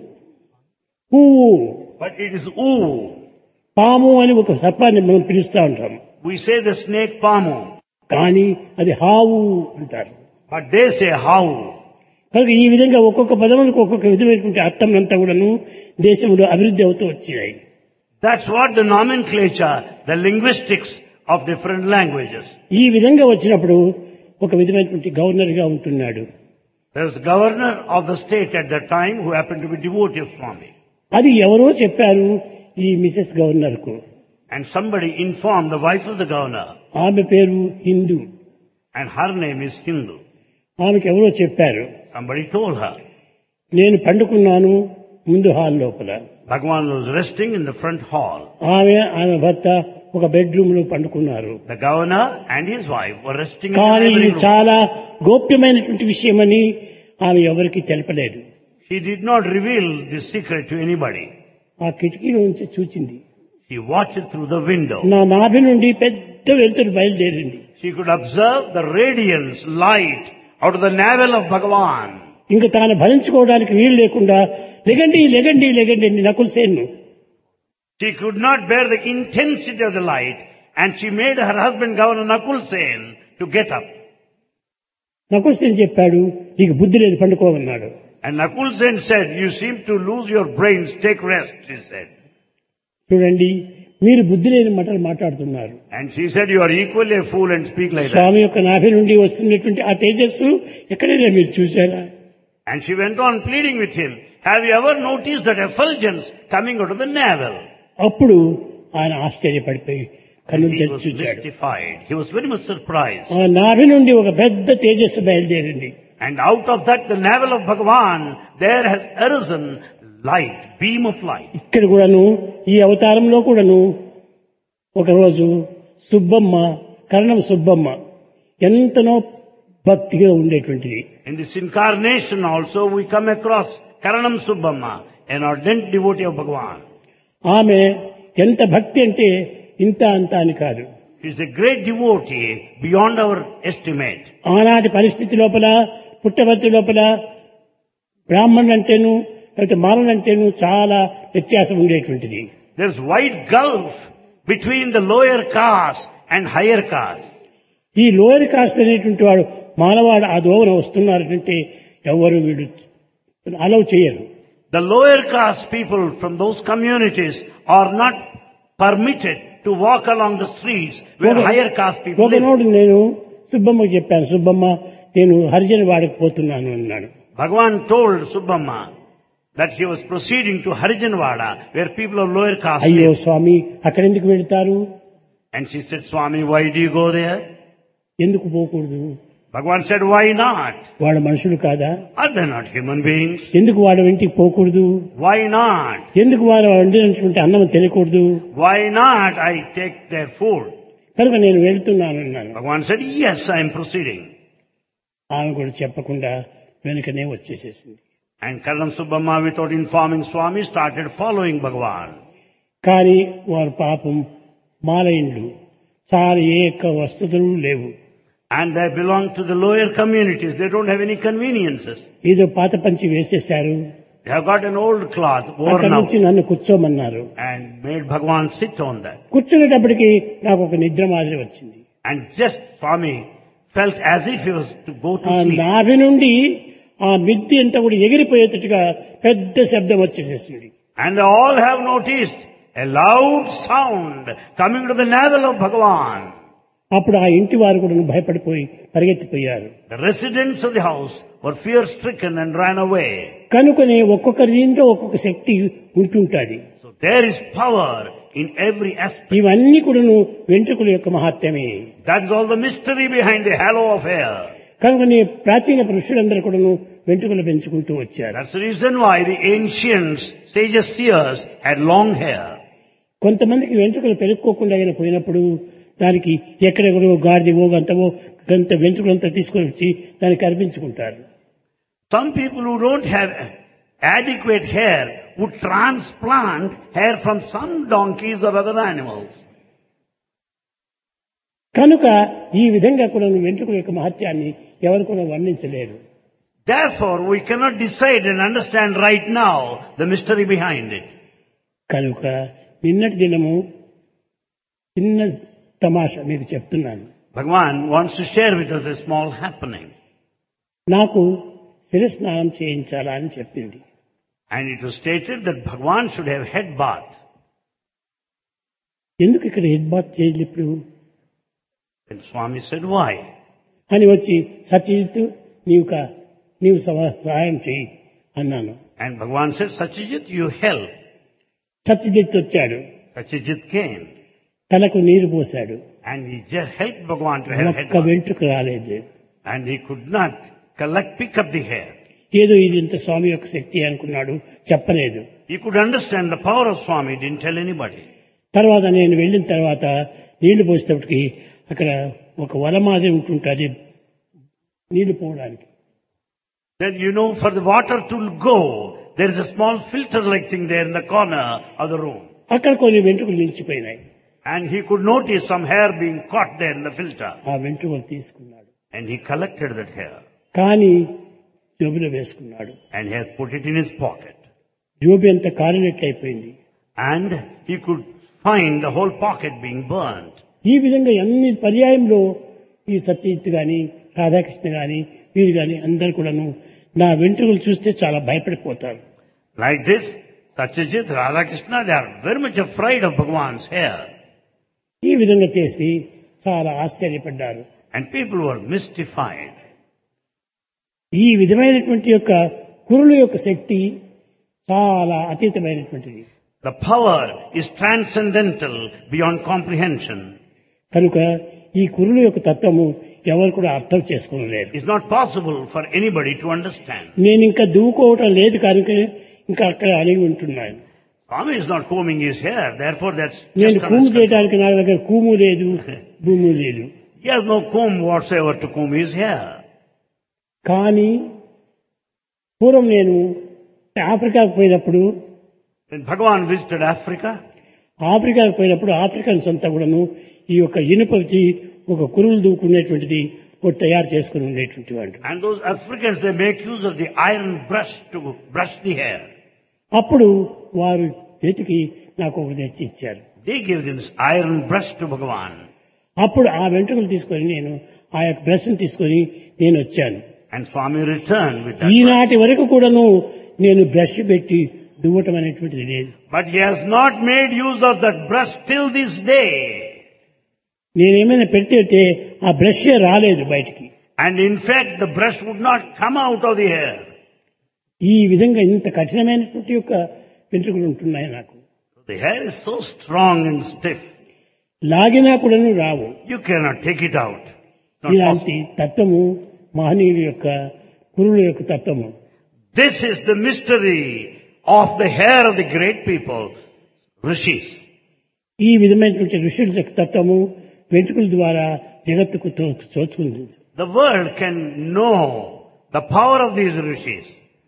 పువ్వు. But it is Oo. పాము అని ఒక సర్పాన్ని మనం పిలుస్తా ఉంటాం. We say the snake Pamu. కానీ అది హావు అంటారు. But they say How. కనుక ఈ విధంగా ఒక్కొక్క పదములకు ఒక్కొక్క విధమైనటువంటి అర్థం అంతా కూడాను దేశంలో అభివృద్ధి అవుతూ వచ్చాయి. That's what the nomenclature, the linguistics of different languages. ఈ విధంగా వచ్చినప్పుడు ఒక విధమైనటువంటి గవర్నర్ గా ఉంటున్నాడు. There was governor of the state at that time who happened to be devotee of Swami. అది ఎవరో చెప్పారు ఈ మిసెస్ గవర్నర్ కు. And somebody informed the wife of the governor. ఆమె పేరు Hindu. And her name is Hindu. ఆమెకు ఎవరో చెప్పారు. Somebody told her. నేను పండుకున్నాను ముందు హాల్ లోపల. Bhagavan was resting in the front hall. ఆమె ఆమె భర్త ఒక బెడ్రూమ్ లో పండుకున్నారు. The governor and his wife were resting in the కానీ ఇది neighboring room. చాలా గోప్యమైనటువంటి విషయమని ఆమె ఎవరికి తెలపలేదు. He did not reveal this secret to anybody. ఆ కిటికీలో నుంచి చూచింది. He watched through the window. నా నాభి నుండి పెద్ద వెలుతురు బయలుదేరింది. She could observe the radiance, light out of the navel of Bhagavan. ఇంకా తాను భరించుకోవడానికి వీలు లేకుండా లెగండి లెగండి లెగండి అని Nakul Sen She could not bear the intensity of the light, and she made her husband, Governor Nakul Sen, to get up. Nakul Sen చెప్పాడు, నీకు బుద్ధి లేదు పండుకోమన్నాడు. And Nakul Sen said, you seem to lose your brains, take rest, she said. చూడండి, మీరు బుద్ధి లేని మాటలు మాట్లాడుతున్నారు. And she said, you are equally a fool and speak like that. స్వామి యొక్క నాభి నుండి వస్తున్నటువంటి ఆ తేజస్సు ఎక్కడైనా మీరు చూశారా? And she went on pleading with him, have you ever noticed that effulgence coming out of the navel? అప్పుడు ఆయన ఆశ్చర్యపడిపోయి కన్నులు He తెరిచి was చూశాడు. mystified. He was very much surprised. ఆ నాభి నుండి ఒక పెద్ద తేజస్సు బయలుదేరింది. And out of that, the navel of Bhagavan, there has arisen light, beam of light. ఇక్కడ కూడాను ఈ అవతారంలో కూడాను ఒకరోజు సుబ్బమ్మ, కరణం సుబ్బమ్మ ఎంతనో భక్తిగా ఉండేటువంటిది. In this incarnation also, we come across Karanam Subbamma, an ardent devotee of Bhagavan. ఆమె ఎంత భక్తి అంటే ఇంత అంత అని కాదు. She is a great devotee beyond our estimate. ఆనాటి పరిస్థితి లోపల, పుట్టబర్తి లోపల బ్రాహ్మణులు అంటేను లేకపోతే మానవులు అంటేను చాలా వ్యత్యాసం ఉండేటువంటిది. There is wide gulf between the lower caste and higher caste. ఈ లోయర్ కాస్ట్ అనేటువంటి వాడు మానవాడు ఆ దోవన వస్తున్నారంటే ఎవరు వీడు అలౌ చేయరు. The lower caste people from those communities are not permitted to walk along the streets where Okay. higher caste people live. ఒకనోడు నేను సుబ్బమ్మకి చెప్పాను, సుబ్బమ్మ నేను హరిజన వాడకు పోతున్నాను అన్నాడు. Bhagavan told Subbamma that he was proceeding to Harijanwada where people of lower caste అయ్యో live. స్వామి అక్కడెందుకు వెళ్తారు, And she said, Swami, why do you go there? ఎందుకు పోకూడదు, Bhagavan said, why not? వాడు మనుషులు కాదా, Are they not human beings? ఎందుకు వాడు వెంటికి పోకూడదు, Why not? ఎందుకు వాడు వండినటువంటి అన్నం తినకూడదు, Why not I take their food? కనుక నేను వెళ్తున్నాను అన్నాను. Bhagavan said, yes, I am proceeding. ఆమె కూడా చెప్పకుండా వెనుకనే వచ్చేసేసింది. And Karanam Subbamma, without informing Swami, started following Bhagavan. కానీ వారు పాపం మాలయిండ్లు, చాలా ఏ యొక్క వసతులు లేవు. And they belong to the lower communities. They don't have any conveniences. ఏదో పాత పంచి వేసేశారు, They have got an old cloth అక్కడి worn నుంచి out నన్ను కూర్చోమన్నారు. and made Bhagavan sit on that. కూర్చునేటప్పటికి నాకు ఒక నిద్ర మాదిరి వచ్చింది. And just Swami felt as if he was to go to ఆ sleep. నాభి నుండి ఆ మిద్ది అంతా కూడా ఎగిరిపోయేటట్టుగా పెద్ద శబ్దం వచ్చేసేసింది. And they all have noticed a loud sound coming to the navel of Bhagavan. అప్పుడు ఆ ఇంటి వారు కూడా భయపడిపోయి పరిగెత్తిపోయారు. The residents of the house were fear-stricken and ran away. కనుకనే ఒక్కొక్కరి ఇంట్లో ఒక్కొక్క శక్తి ఉంటుంటాది. So there is power in every aspect. ఇవన్నీ కూడాను వెంట్రుకల యొక్క మహాత్మ్యమే. That is all the mystery behind the halo of hair. కనుకనే ప్రాచీన పురుషులందరూ కూడాను వెంట్రుకలు పెంచుకుంటూ వచ్చారు. That's the reason why the ancients, sages, seers had long hair. కొంతమందికి వెంట్రుకలు పెరుక్కోకుండా అయినా పోయినప్పుడు దానికి ఎక్కడెక్కడో గాడిదవో గంతవో గంత వెంట్రుకలంతా తీసుకొని వచ్చి దానికి అర్పించుకుంటారు. Some people who don't have adequate hair would transplant hair from some donkeys or other animals. కనుక ఈ విధంగా కూడా వెంట్రుకల యొక్క మహత్యాన్ని ఎవరు కూడా వర్ణించలేరు. Therefore, we cannot decide and understand right now the mystery behind it. కనుక నిన్నటి దినము చిన్న తమాషా మీకు చెప్తున్నాను. Bhagavan wants to share with us a small happening. నాకు శిరస్నానం చేయించాలా అని చెప్పింది. And it was stated that Bhagavan should have head bath. ఎందుకు ఇక్కడ హెడ్ బాత్ చేయలేదు ఇప్పుడు And Swami said, why? అని వచ్చి సత్యజిత్తు నీవు కా నీవు సవ- సహాయం చేయి అన్నాను. And Bhagavan said, Satyajit, you help. Satyajit వచ్చాడు, Satyajit came. తలకు నీరు పోశాడు, And he just helped Bhagavan to have head ఒక్క bath. వెంట్రుక రాలేదు. And he could not collect, pick up the hair. ఏదో ఇది ఇంత స్వామి యొక్క శక్తి అనుకున్నాడు, చెప్పలేదు. He could understand the power of Swami, didn't tell anybody. తర్వాత నేను వెళ్ళిన తర్వాత నీళ్లు పోసేటప్పటికి అక్కడ ఒక వల మాదిరి ఉంటుంటుంది నీళ్లు పోవడానికి. Then you know, for the water to go, there is a small filter-like thing there in the corner of the room. అక్కడ కొన్ని వెంట్రుకలు నిలిచిపోయినాయి. And he could notice some hair being caught there in the filter. ఆ వెంట్రుకలు తీసుకున్నాడు, And he collected that hair. కానీ జోబులో వేసుకున్నాడు. And he has put it in his pocket. Gobi అంతా కాలినట్లయిపోయింది. And he could find the whole pocket being burnt. ఈ విధంగా అన్ని పర్యాయంలో ఈ సత్యజిత్ గాని రాధాకృష్ణ గాని వీరు గాని అందరు కూడాను నా వెంట్రుకలు చూస్తే చాలా భయపడిపోతారు. Like this, Satyajit, Radhakrishna, they are very much afraid of Bhagavan's hair. ఈ విధంగా చేసి చాలా ఆశ్చర్యపడ్డారు. And people were mystified. ఈ విధమైనటువంటి యొక్క కురుల యొక్క శక్తి చాలా అతీతమైనటువంటిది. The power is transcendental beyond comprehension. కనుక ఈ కురుల యొక్క తత్వము ఎవరు కూడా అర్థం చేసుకోలేరు. It's not possible for anybody to understand. నేను ఇంకా దువ్వుకోవటం లేదు కనుక ఇంకా అక్కడ అడిగి ఉంటున్నాను. Swami is not combing his hair, therefore that's నేను just కూము understood. చేయడానికి నా దగ్గర కూము లేదు, భూము లేదు. He has no comb whatsoever to comb his hair. కానీ పూర్వం నేను ఆఫ్రికాకు పోయినప్పుడు When Bhagavan visited Africa, ఆఫ్రికాకు పోయినప్పుడు ఆఫ్రికన్స్ అంతా కూడాను ఈ యొక్క ఇనుపకి ఒక కురులు దూకునేటువంటిది ఒకటి తయారు చేసుకుని ఉండేటువంటి వాళ్ళు. and those Africans, they make use of the iron brush to brush the hair. అప్పుడు వారు చేతికి నాకు ఒకటి తెచ్చి ఇచ్చారు. They gave this iron brush to Bhagavan. అప్పుడు ఆ వెంట్రుకలు తీసుకొని నేను ఆ యొక్క బ్రష్ను తీసుకొని నేను వచ్చాను. And Swami returned with that. ఈనాటి వరకు కూడాను నేను బ్రష్ పెట్టి దువ్వటం అనేటువంటిది లేదు. But he has not made use of that brush till this day. నేనేమైనా పెడితే ఆ బ్రష్ రాలేదు బయటికి. And in fact, the brush would not come out of the hair. ఈ విధంగా ఇంత కఠినమైనటువంటి యొక్క వెంట్రుకలు ఉంటున్నాయి నాకు. The hair is so strong and stiff. లాగినా కూడాను రావు. You cannot take it out. Not ఇలాంటి తత్వము మహనీయుల యొక్క కురుల యొక్క తత్వము. This is the mystery of the hair of the great people, rishis. ఈ విధమైనటువంటి ఋషుల యొక్క తత్వము వెంట్రుకల ద్వారా జగత్తుకు తోచుకుంది. The world can know the power of these rishis.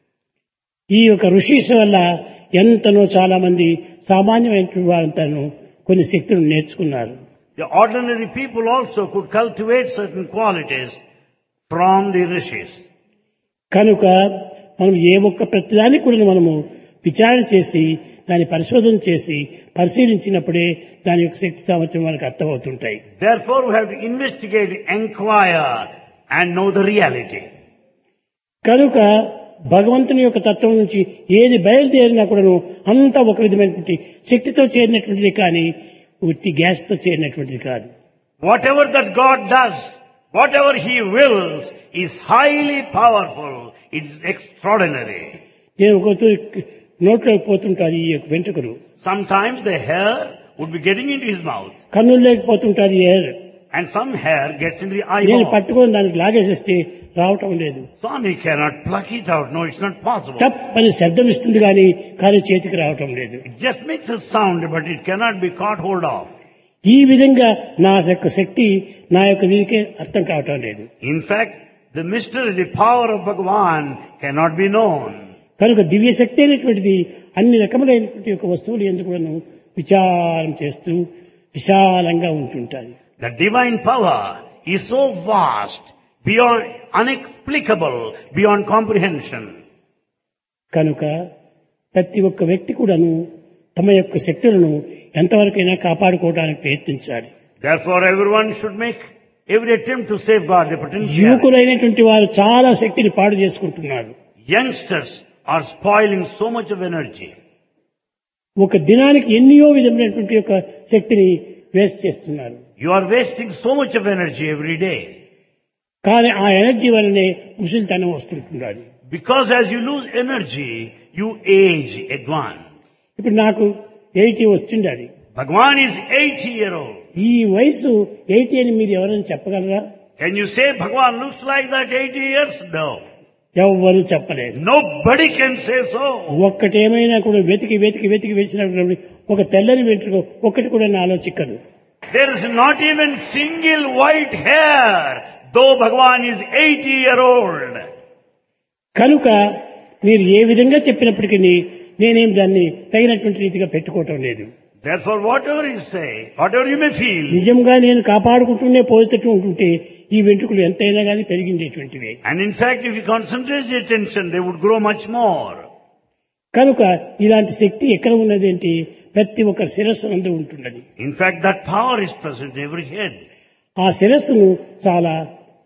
ఈ యొక్క ఋషిస్ వల్ల ఎంతనో చాలా మంది సామాన్యమైనటువంటి వారంతాను కొన్ని శక్తులను నేర్చుకున్నారు. The ordinary people also could cultivate certain qualities from the rishis. కనుక మనం ఏ ఒక్క ప్రతిదాన్ని కూడా మనము విచారణ చేసి దాన్ని పరిశోధన చేసి పరిశీలించినప్పుడే దాని యొక్క శక్తి సామర్థ్యం మనకు అర్థమవుతుంటాయి. Therefore we have to investigate, inquire and know the reality. కనుక భగవంతుని యొక్క తత్వం నుంచి ఏది బయలుదేరినా కూడాను అంతా ఒక విధమైనటువంటి శక్తితో చేరినటువంటిది కానీ ఉట్టి గ్యాస్తో చేరినటువంటిది కాదు. Whatever that God does, whatever He wills is highly powerful. It is extraordinary. నేను ఒక నోట్లోకి పోతుంటారు ఈ యొక్క వెంట్రుకలు. Sometimes the hair would be getting into his mouth. కన్నుల్లోకి పోతుంటారు ఈ hair. And some hair gets into the నేను eyeball. పట్టుకొని దానికి లాగేసేస్తే రావటం లేదు. Swami cannot pluck it out. No, it's not possible. టప్ అని శబ్దం ఇస్తుంది కానీ కానీ చేతికి రావటం లేదు. It just makes a sound, but it cannot be caught hold of. ఈ విధంగా నా యొక్క శక్తి నా యొక్క దీనికే అర్థం కావటం లేదు. In fact, the mystery, the power of Bhagavan cannot be known. కనుక దివ్య శక్తి అనేటువంటిది అన్ని రకములైనటువంటి యొక్క వస్తువులు ఎందుకు కూడాను విచారం చేస్తూ విశాలంగా ఉంటుంటాయి. The divine power is so vast, beyond, unexplicable, beyond comprehension. కనుక ప్రతి ఒక్క వ్యక్తి కూడాను తమ యొక్క శక్తులను ఎంతవరకైనా కాపాడుకోవడానికి ప్రయత్నించాలి. Therefore, everyone should make every attempt to safeguard the potential. యువకులైనటువంటి వారు చాలా శక్తిని పాడు చేసుకుంటున్నారు. Youngsters are spoiling so much of energy. ఒక దినానికి ఎన్నో విధమైనటువంటి యొక్క శక్తిని వేస్ట్ చేస్తున్నారు. You are wasting so much of energy every day. కానీ ఆ ఎనర్జీ వల్లనే ముసలితనం వస్తుంటున్నది. Because as you lose energy, you age at once. ఇప్పుడు నాకు ఎయిటీ వస్తుండాలి. Bhagavan is eighty year old. ఈ వయసు ఎయిటీ అని మీరు ఎవరైనా చెప్పగలరా? Can you say Bhagavan looks like that eighty years? No. ఎవ్వరూ చెప్పలేరు. Nobody can say so. ఒక్కటేమైనా కూడా వెతికి వెతికి వెతికి వేసినప్పుడు ఒక తెల్లని వెంట్రుక ఒక్కటి కూడా నాలో చిక్కదు. There is not even single white hair, though Bhagavan is eighty year old. కనుక మీరు ఏ విధంగా చెప్పినప్పటికీ నేనేం దాన్ని తగినటువంటి రీతిగా పెట్టుకోవటం లేదు. Therefore, whatever you say, whatever you may feel, నిజంగా నేను కాపాడుకుంటూనే పోయేటట్టు ఉంటుంటే ఈ వెంట్రుకలు ఎంతైనా కానీ పెరిగిండేటువంటివే. and in fact, if you concentrate your attention, they would grow much more. కనుక ఇలాంటి శక్తి ఎక్కడ ఉన్నది అంటే ప్రతి ఒక్క శిరస్సు నందు ఉంటున్నది. In fact, that power is present in every head. ఆ శిరస్సును చాలా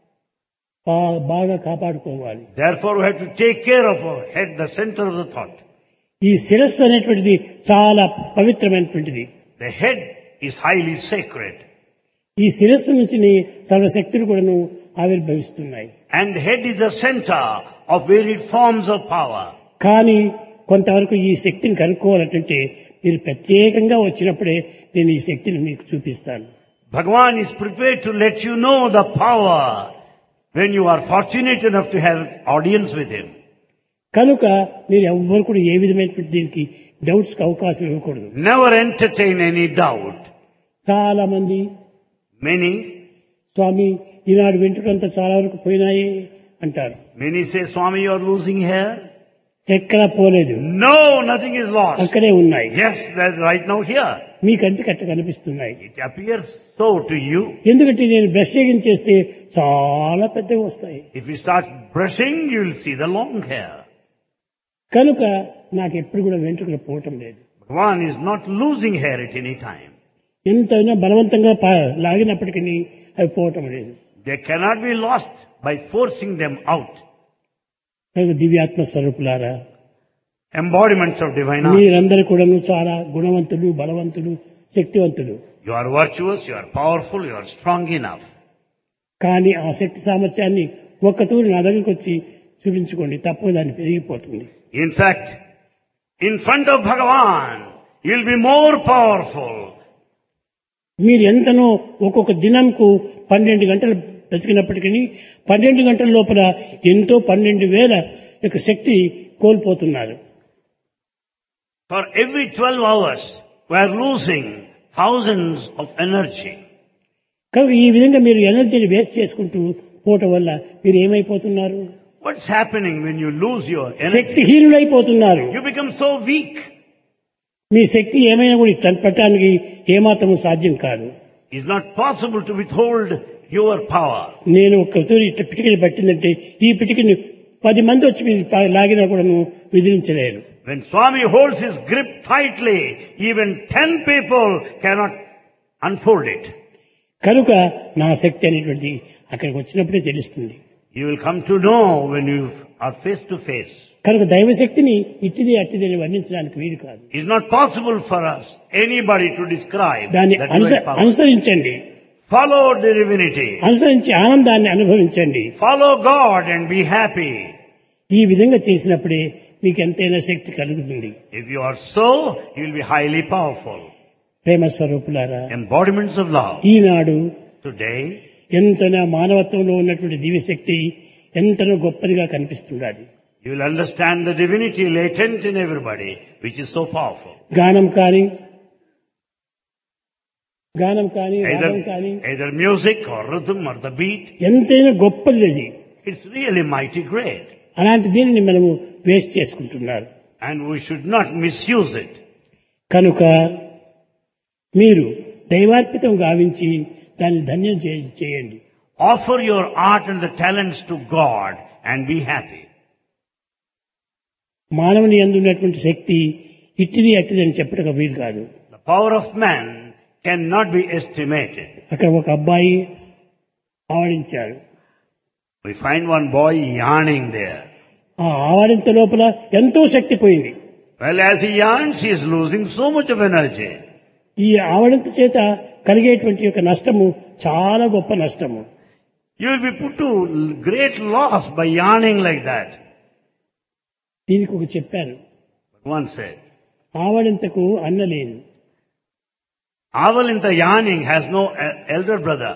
బా- బాగా కాపాడుకోవాలి. Therefore, we have to take care of our head, the center of the thought. ఈ శిరస్సు అనేటువంటిది చాలా పవిత్రమైనటువంటిది. The head is highly sacred. ఈ శిరస్సు నుంచి సర్వశక్తులు కూడాను ఆవిర్భవిస్తున్నాయి. And the head is the center of varied forms of power. కానీ కొంతవరకు ఈ శక్తిని కనుక్కోవాలంటే మీరు ప్రత్యేకంగా వచ్చినప్పుడే నేను ఈ శక్తిని మీకు చూపిస్తాను. Bhagavan is prepared to let you know the power when you are fortunate enough to have audience with him. కనుక మీరు ఎవ్వరు కూడా ఏ విధమైనటువంటి దీనికి డౌట్స్ కి అవకాశం ఇవ్వకూడదు. Never entertain any doubt. చాలా మంది Many, స్వామి ఈనాడు వెంట్రుకంతా చాలా వరకు పోయినాయి అంటారు. many say, Swami, you are losing hair. ఎక్కడా పోలేదు, No, nothing is lost. అక్కడే ఉన్నాయి. Yes, they're right now here. మీ కంటికి అట్ట కనిపిస్తున్నాయి. It appears so to you. ఎందుకంటే నేను బ్రష్ చేస్తే చాలా పెద్దగా వస్తాయి. If you start brushing, you will see the long hair. కనుక నాకు ఎప్పుడు కూడా వెంట్రుకలు పోవటం లేదు. Bhagavan is not losing hair at any time. ఎంతైనా బలవంతంగా పా- లాగినప్పటికీ అవి పోవటం లేదు. They cannot be lost by forcing them out. కనుక దివ్యాత్మ స్వరూపులారా, embodiments of divine art. మీరందరూ కూడాను చాలా గుణవంతులు, బలవంతులు, శక్తివంతులు. You are virtuous, you are powerful, you are strong enough. కానీ ఆ శక్తి సామర్థ్యాన్ని ఒక్కతూరి నా దగ్గరికి వచ్చి చూపించుకోండి, తప్ప దాన్ని పెరిగిపోతుంది. In fact, in front of Bhagavan, you'll be more powerful. మీరు ఎంతనో ఒక్కొక్క దినంకు పన్నెండు గంటలు బ్రతికినప్పటికీ పన్నెండు గంటల లోపల ఎంతో పన్నెండు వేల యొక్క శక్తి కోల్పోతున్నారు. For every twelve hours, we are losing thousands of energy. కనుక ఈ విధంగా మీరు ఎనర్జీని వేస్ట్ చేసుకుంటూ పోవటం వల్ల మీరు ఏమైపోతున్నారు? What's happening when you lose your energy? శక్తిహీనులైపోతున్నారు. You become so weak. మీ శక్తి ఏమైనా కూడా తనపట్టడానికి ఏమాత్రము సాధ్యం కాదు. It's not possible to withhold your power. నేను ఒక్కతూరి ఇట్లా పిటికిని పట్టిందంటే ఈ పిటికిని పది మంది వచ్చి మీరు పా- లాగినా కూడా విదిలించలేరు. When Swami holds his grip tightly, even ten people cannot unfold it. కనుక నా శక్తి అనేటువంటిది అక్కడికి వచ్చినప్పుడే తెలుస్తుంది. You will come to know when you are face to face. కనుక దైవశక్తిని ఇట్టిది అట్టిది అని వర్ణించడానికి వీలు కాదు. It's not possible for us, anybody to describe దాన్ని that అనుస- divine power. అనుసరించండి, Follow the divinity. అనుసరించి ఆనందాన్ని అనుభవించండి. Follow God and be happy. ఈ విధంగా చేసినప్పుడే మీకు ఎంతైనా శక్తి కలుగుతుంది. If you are so, you will be highly powerful. ప్రేమ స్వరూపులారా, Embodiments of love. Eenadu Today, ఎంతనా మానవత్వంలో ఉన్నటువంటి దివ్యశక్తి ఎంతనో గొప్పదిగా కనిపిస్తున్నది. you will understand the divinity latent in everybody, which is so powerful. గానం కానీ గానం కానీ Either, రాగం కానీ either music or rhythm or the beat, ఎంతైనా గొప్పది అది. it's really mighty great. అలాంటి దీనిని మనము వేస్ట్ చేసుకుంటున్నారు. And we should not misuse it. కనుక మీరు దైవార్పితం గావించి దాన్ని ధన్యం చే- చేయండి. Offer your art and the talents to God and be happy. మానవుని యందు ఉన్నటువంటి శక్తి ఇట్టిది అట్టిది అని చెప్పడం వీలు కాదు. The power of man cannot be estimated. అక్కడ ఒక అబ్బాయి ఆవడించాడు. We find one boy yarning there. ఆ ఆవడింత లోపల ఎంతో శక్తి పోయింది. Well, as he yarns, he is losing so much of energy. ఈ ఆవడింత చేత కలిగేటువంటి యొక్క నష్టము చాలా గొప్ప నష్టము. You will be put to great loss by yarning like that. దీనికి ఒక చెప్పాను, But one said, ఆవడింతకు అన్న లేదు, Avalinta yarning has no e- elder brother.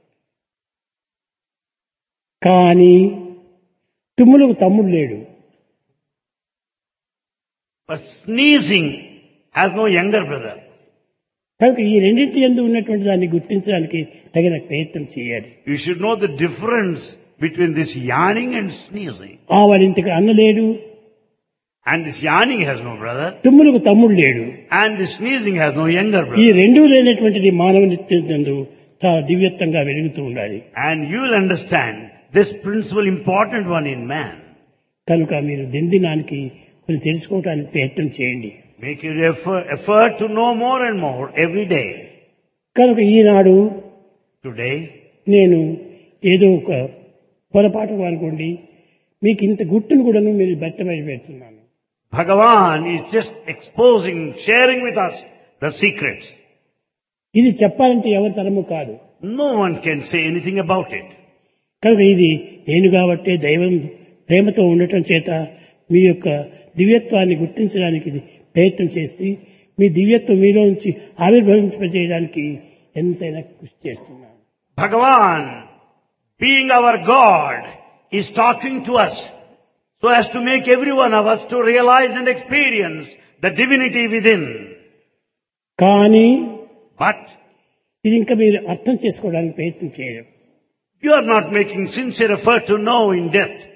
కానీ తుమ్ములకు తమ్ముడు లేడు. But sneezing has no younger brother. కనుక ఈ రెండింటి యందు ఉన్నటువంటి దాన్ని గుర్తించడానికి తగిన ప్రయత్నం చేయాలి. You should know the difference between this yarning and sneezing. ఆవడింతకు అన్న లేడు, And this yarning has no brother. తుమ్ములకు తమ్ముడు లేడు. And this sneezing has no younger ఈ brother. రెండూ లేనటువంటిది మానవుని యందు చాలా దివ్యత్వంగా వెలుగుతూ ఉండాలి. And you will understand this principle important one in man. కనుక మీరు దినదినానికి కొన్ని తెలుసుకోవడానికి ప్రయత్నం చేయండి. Make your effort, effort to know more and more every day. కనుక ఈనాడు Today, నేను ఏదో ఒక పొరపాటు అనుకోండి మీకు ఇంత గుట్టును కూడా మీరు బయటపడి పెడుతున్నాను. Bhagavan is just exposing, sharing with us the secrets. ఇది చెప్పాలంటే ఎవరి తరము కాదు. No one can say anything about it. కనుక ఇది నేను కాబట్టి దైవం ప్రేమతో ఉండటం చేత మీ యొక్క దివ్యత్వాన్ని గుర్తించడానికి ఇది ప్రయత్నం చేసి మీ దివ్యత్వం మీలో నుంచి ఆవిర్భవింపజేయడానికి ఎంతైనా కృషి చేస్తున్నాను. Bhagavan, being our God, is talking to us so as to make every one of us to realize and experience the divinity within. కానీ But ఇది ఇంకా మీరు అర్థం చేసుకోవడానికి ప్రయత్నం చేయడం. you are not making sincere effort to know in depth.